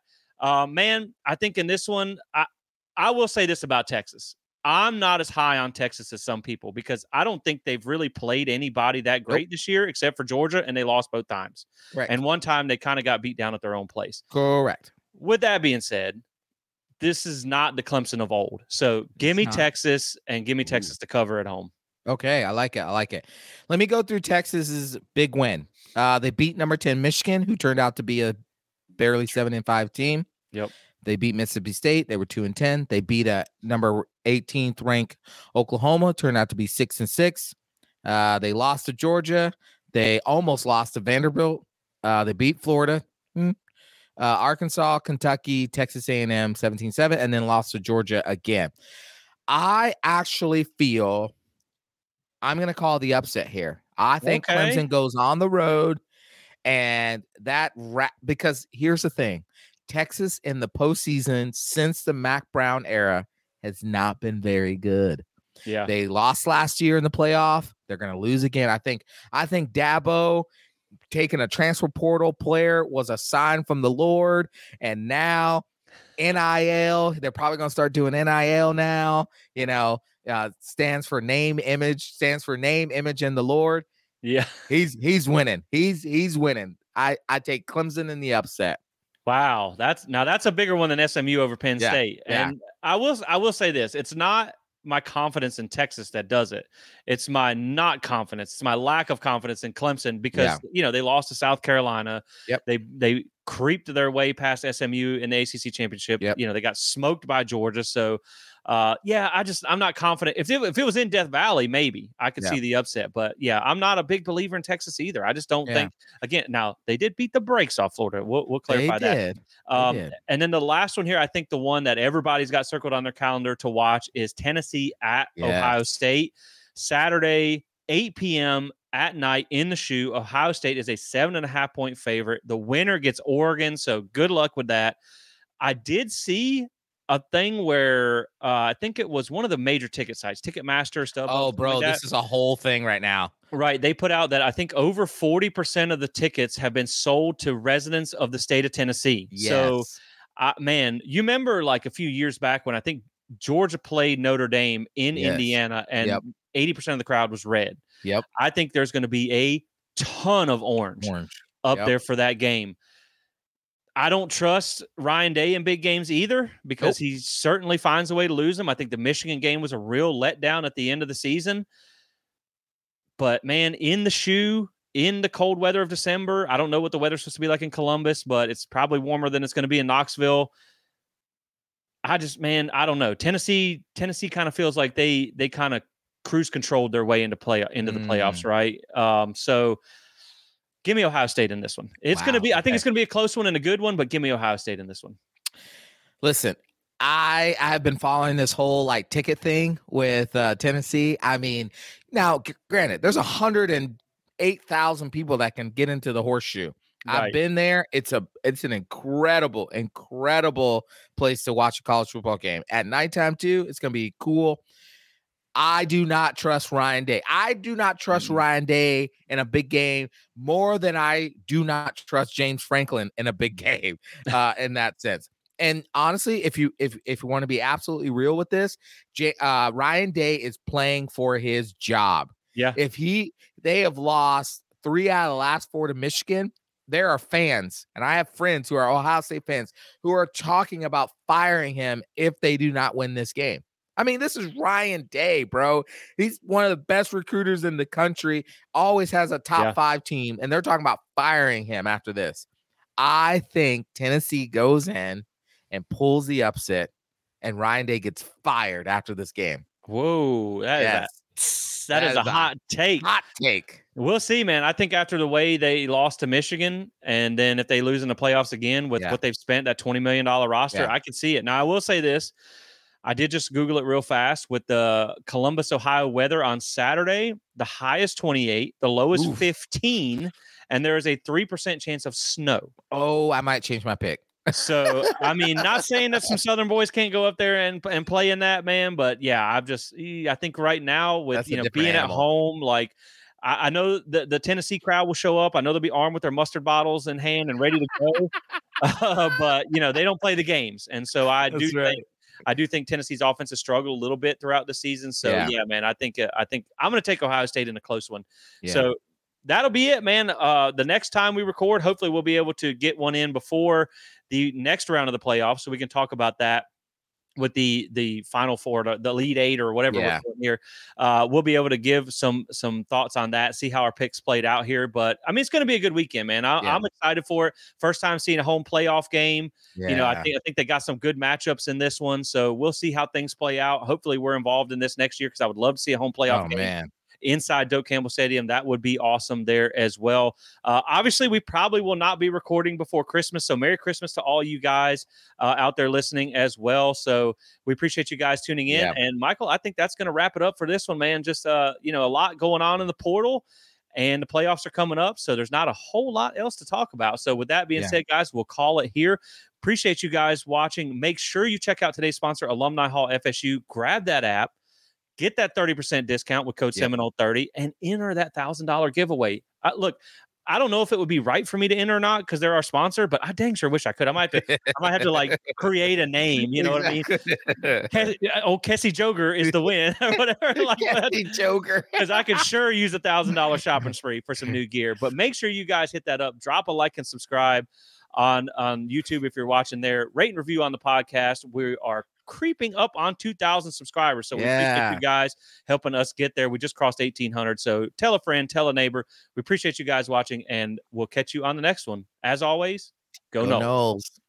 Uh, man, I think in this one, I, I will say this about Texas. I'm not as high on Texas as some people because I don't think they've really played anybody that great nope. this year except for Georgia, and they lost both times. Right. And one time they kind of got beat down at their own place. Correct. With that being said, this is not the Clemson of old. So give me Texas and give me Texas Ooh. to cover at home. Okay, I like it. I like it. Let me go through Texas's big win. Uh, they beat number ten Michigan, who turned out to be a barely seven and five team. Yep. They beat Mississippi State. They were two and ten. They beat a number eighteenth ranked Oklahoma, turned out to be six and six. Uh, they lost to Georgia. They almost lost to Vanderbilt. Uh, they beat Florida, hmm. uh, Arkansas, Kentucky, Texas A and M seventeen seven, and then lost to Georgia again. I actually feel I'm going to call the upset here. I think okay. Clemson goes on the road, and that ra- because here's the thing. Texas in the postseason since the Mac Brown era has not been very good. Yeah. They lost last year in the playoff. They're going to lose again. I think, I think Dabo taking a transfer portal player was a sign from the Lord. And now N I L, they're probably going to start doing N I L now, you know, uh, stands for name, image, stands for name, image, and the Lord. Yeah. He's, he's winning. He's, he's winning. I, I take Clemson in the upset. Wow, that's now that's a bigger one than S M U over Penn yeah, State. Yeah. And I will I will say this, it's not my confidence in Texas that does it. It's my not confidence. It's my lack of confidence in Clemson because yeah. you know, they lost to South Carolina. Yep. They they creeped their way past S M U in the A C C championship. Yep. You know, they got smoked by Georgia. So uh yeah, I just I'm not confident. If it, if it was in Death Valley, maybe I could yeah. see the upset. But yeah, I'm not a big believer in Texas either. I just don't yeah. think again. Now they did beat the brakes off Florida. We'll, we'll clarify they that. Did. Um, they did. And then the last one here, I think the one that everybody's got circled on their calendar to watch is Tennessee at yeah. Ohio State, Saturday, eight p.m. at night in the shoe. Ohio State is a seven and a half point favorite. The winner gets Oregon, so good luck with that. I did see a thing where uh, I think it was one of the major ticket sites, Ticketmaster stuff. Oh, bro, like this is a whole thing right now. Right. They put out that I think over forty percent of the tickets have been sold to residents of the state of Tennessee. Yes. So, uh, man, you remember like a few years back when I think Georgia played Notre Dame in yes. Indiana and yep. eighty percent of the crowd was red. Yep. I think there's going to be a ton of orange, orange. up yep. there for that game. I don't trust Ryan Day in big games either because nope. he certainly finds a way to lose them. I think the Michigan game was a real letdown at the end of the season. But, man, in the shoe, in the cold weather of December, I don't know what the weather's supposed to be like in Columbus, but it's probably warmer than it's going to be in Knoxville. I just, man, I don't know. Tennessee, Tennessee kind of feels like they they kind of cruise controlled their way into play into the mm. playoffs, right? Um, so give me Ohio State in this one. It's wow. going to be, I think okay. it's going to be a close one and a good one, but give me Ohio State in this one. Listen, I I have been following this whole like ticket thing with uh, Tennessee. I mean, now g- granted, there's one hundred eight thousand people that can get into the Horseshoe. Right. I've been there. It's a it's an incredible, incredible place to watch a college football game. At nighttime too, it's gonna be cool. I do not trust Ryan Day. I do not trust mm-hmm. Ryan Day in a big game more than I do not trust James Franklin in a big game uh, in that sense. And honestly, if you if if you want to be absolutely real with this, J, uh, Ryan Day is playing for his job. Yeah. If he they have lost three out of the last four to Michigan, there are fans, and I have friends who are Ohio State fans who are talking about firing him if they do not win this game. I mean, this is Ryan Day, bro. He's one of the best recruiters in the country, always has a top yeah. five team, and they're talking about firing him after this. I think Tennessee goes in and pulls the upset, and Ryan Day gets fired after this game. Whoa, that yes. is a, that, that is, is a hot take. Hot take. We'll see, man. I think after the way they lost to Michigan, and then if they lose in the playoffs again with yeah. what they've spent, that twenty million dollars roster, yeah. I can see it. Now, I will say this. I did just Google it real fast with the Columbus, Ohio weather on Saturday. The highest twenty-eight, the lowest Oof. fifteen, and there is a three percent chance of snow. Oh, I might change my pick. So, I mean, not saying that some Southern boys can't go up there and and play in that, man, but yeah, I've just, I think right now with, That's you know, being animal. at home, like, I, I know the, the Tennessee crowd will show up. I know they'll be armed with their mustard bottles in hand and ready to go. uh, but you know, they don't play the games. And so I do That's right. think I do think Tennessee's offense has struggled a little bit throughout the season. So Yeah. yeah, man, I think uh, I think I'm going to take Ohio State in a close one. Yeah. So that'll be it, man. Uh, the next time we record, hopefully we'll be able to get one in before the next round of the playoffs, so we can talk about that with the the final four, the Elite Eight or whatever Yeah. we're doing here. Uh, we'll be able to give some some thoughts on that, see how our picks played out here. But I mean, it's going to be a good weekend, man. I, Yeah. I'm excited for it. First time seeing a home playoff game. Yeah. You know, I think I think they got some good matchups in this one, so we'll see how things play out. Hopefully, we're involved in this next year because I would love to see a home playoff Oh game man. inside Doak Campbell Stadium. That would be awesome there as well. Uh, obviously, we probably will not be recording before Christmas, so Merry Christmas to all you guys uh, out there listening as well. So we appreciate you guys tuning in. Yeah. And Michael, I think that's going to wrap it up for this one, man. Just uh, you know, a lot going on in the portal, and the playoffs are coming up, so there's not a whole lot else to talk about. So with that being Yeah. said, guys, we'll call it here. Appreciate you guys watching. Make sure you check out today's sponsor, Alumni Hall F S U. Grab that app. Get that thirty percent discount with code Yep. Seminole thirty and enter that one thousand dollars giveaway. I, look, I don't know if it would be right for me to enter or not because they're our sponsor, but I dang sure wish I could. I might have to, I might have to like create a name. You know Exactly. what I mean? Kes- oh, Kessie Joker is the win or whatever. Like Kessie Joker. because I could sure use a thousand dollar shopping spree for some new gear. But make sure you guys hit that up. Drop a like and subscribe on on YouTube if you're watching there. Rate and review on the podcast. We are creeping up on two thousand subscribers, so we Yeah. appreciate you guys helping us get there. We just crossed eighteen hundred, so tell a friend, tell a neighbor. We appreciate you guys watching, and we'll catch you on the next one. As always, go, Go Noles. Noles.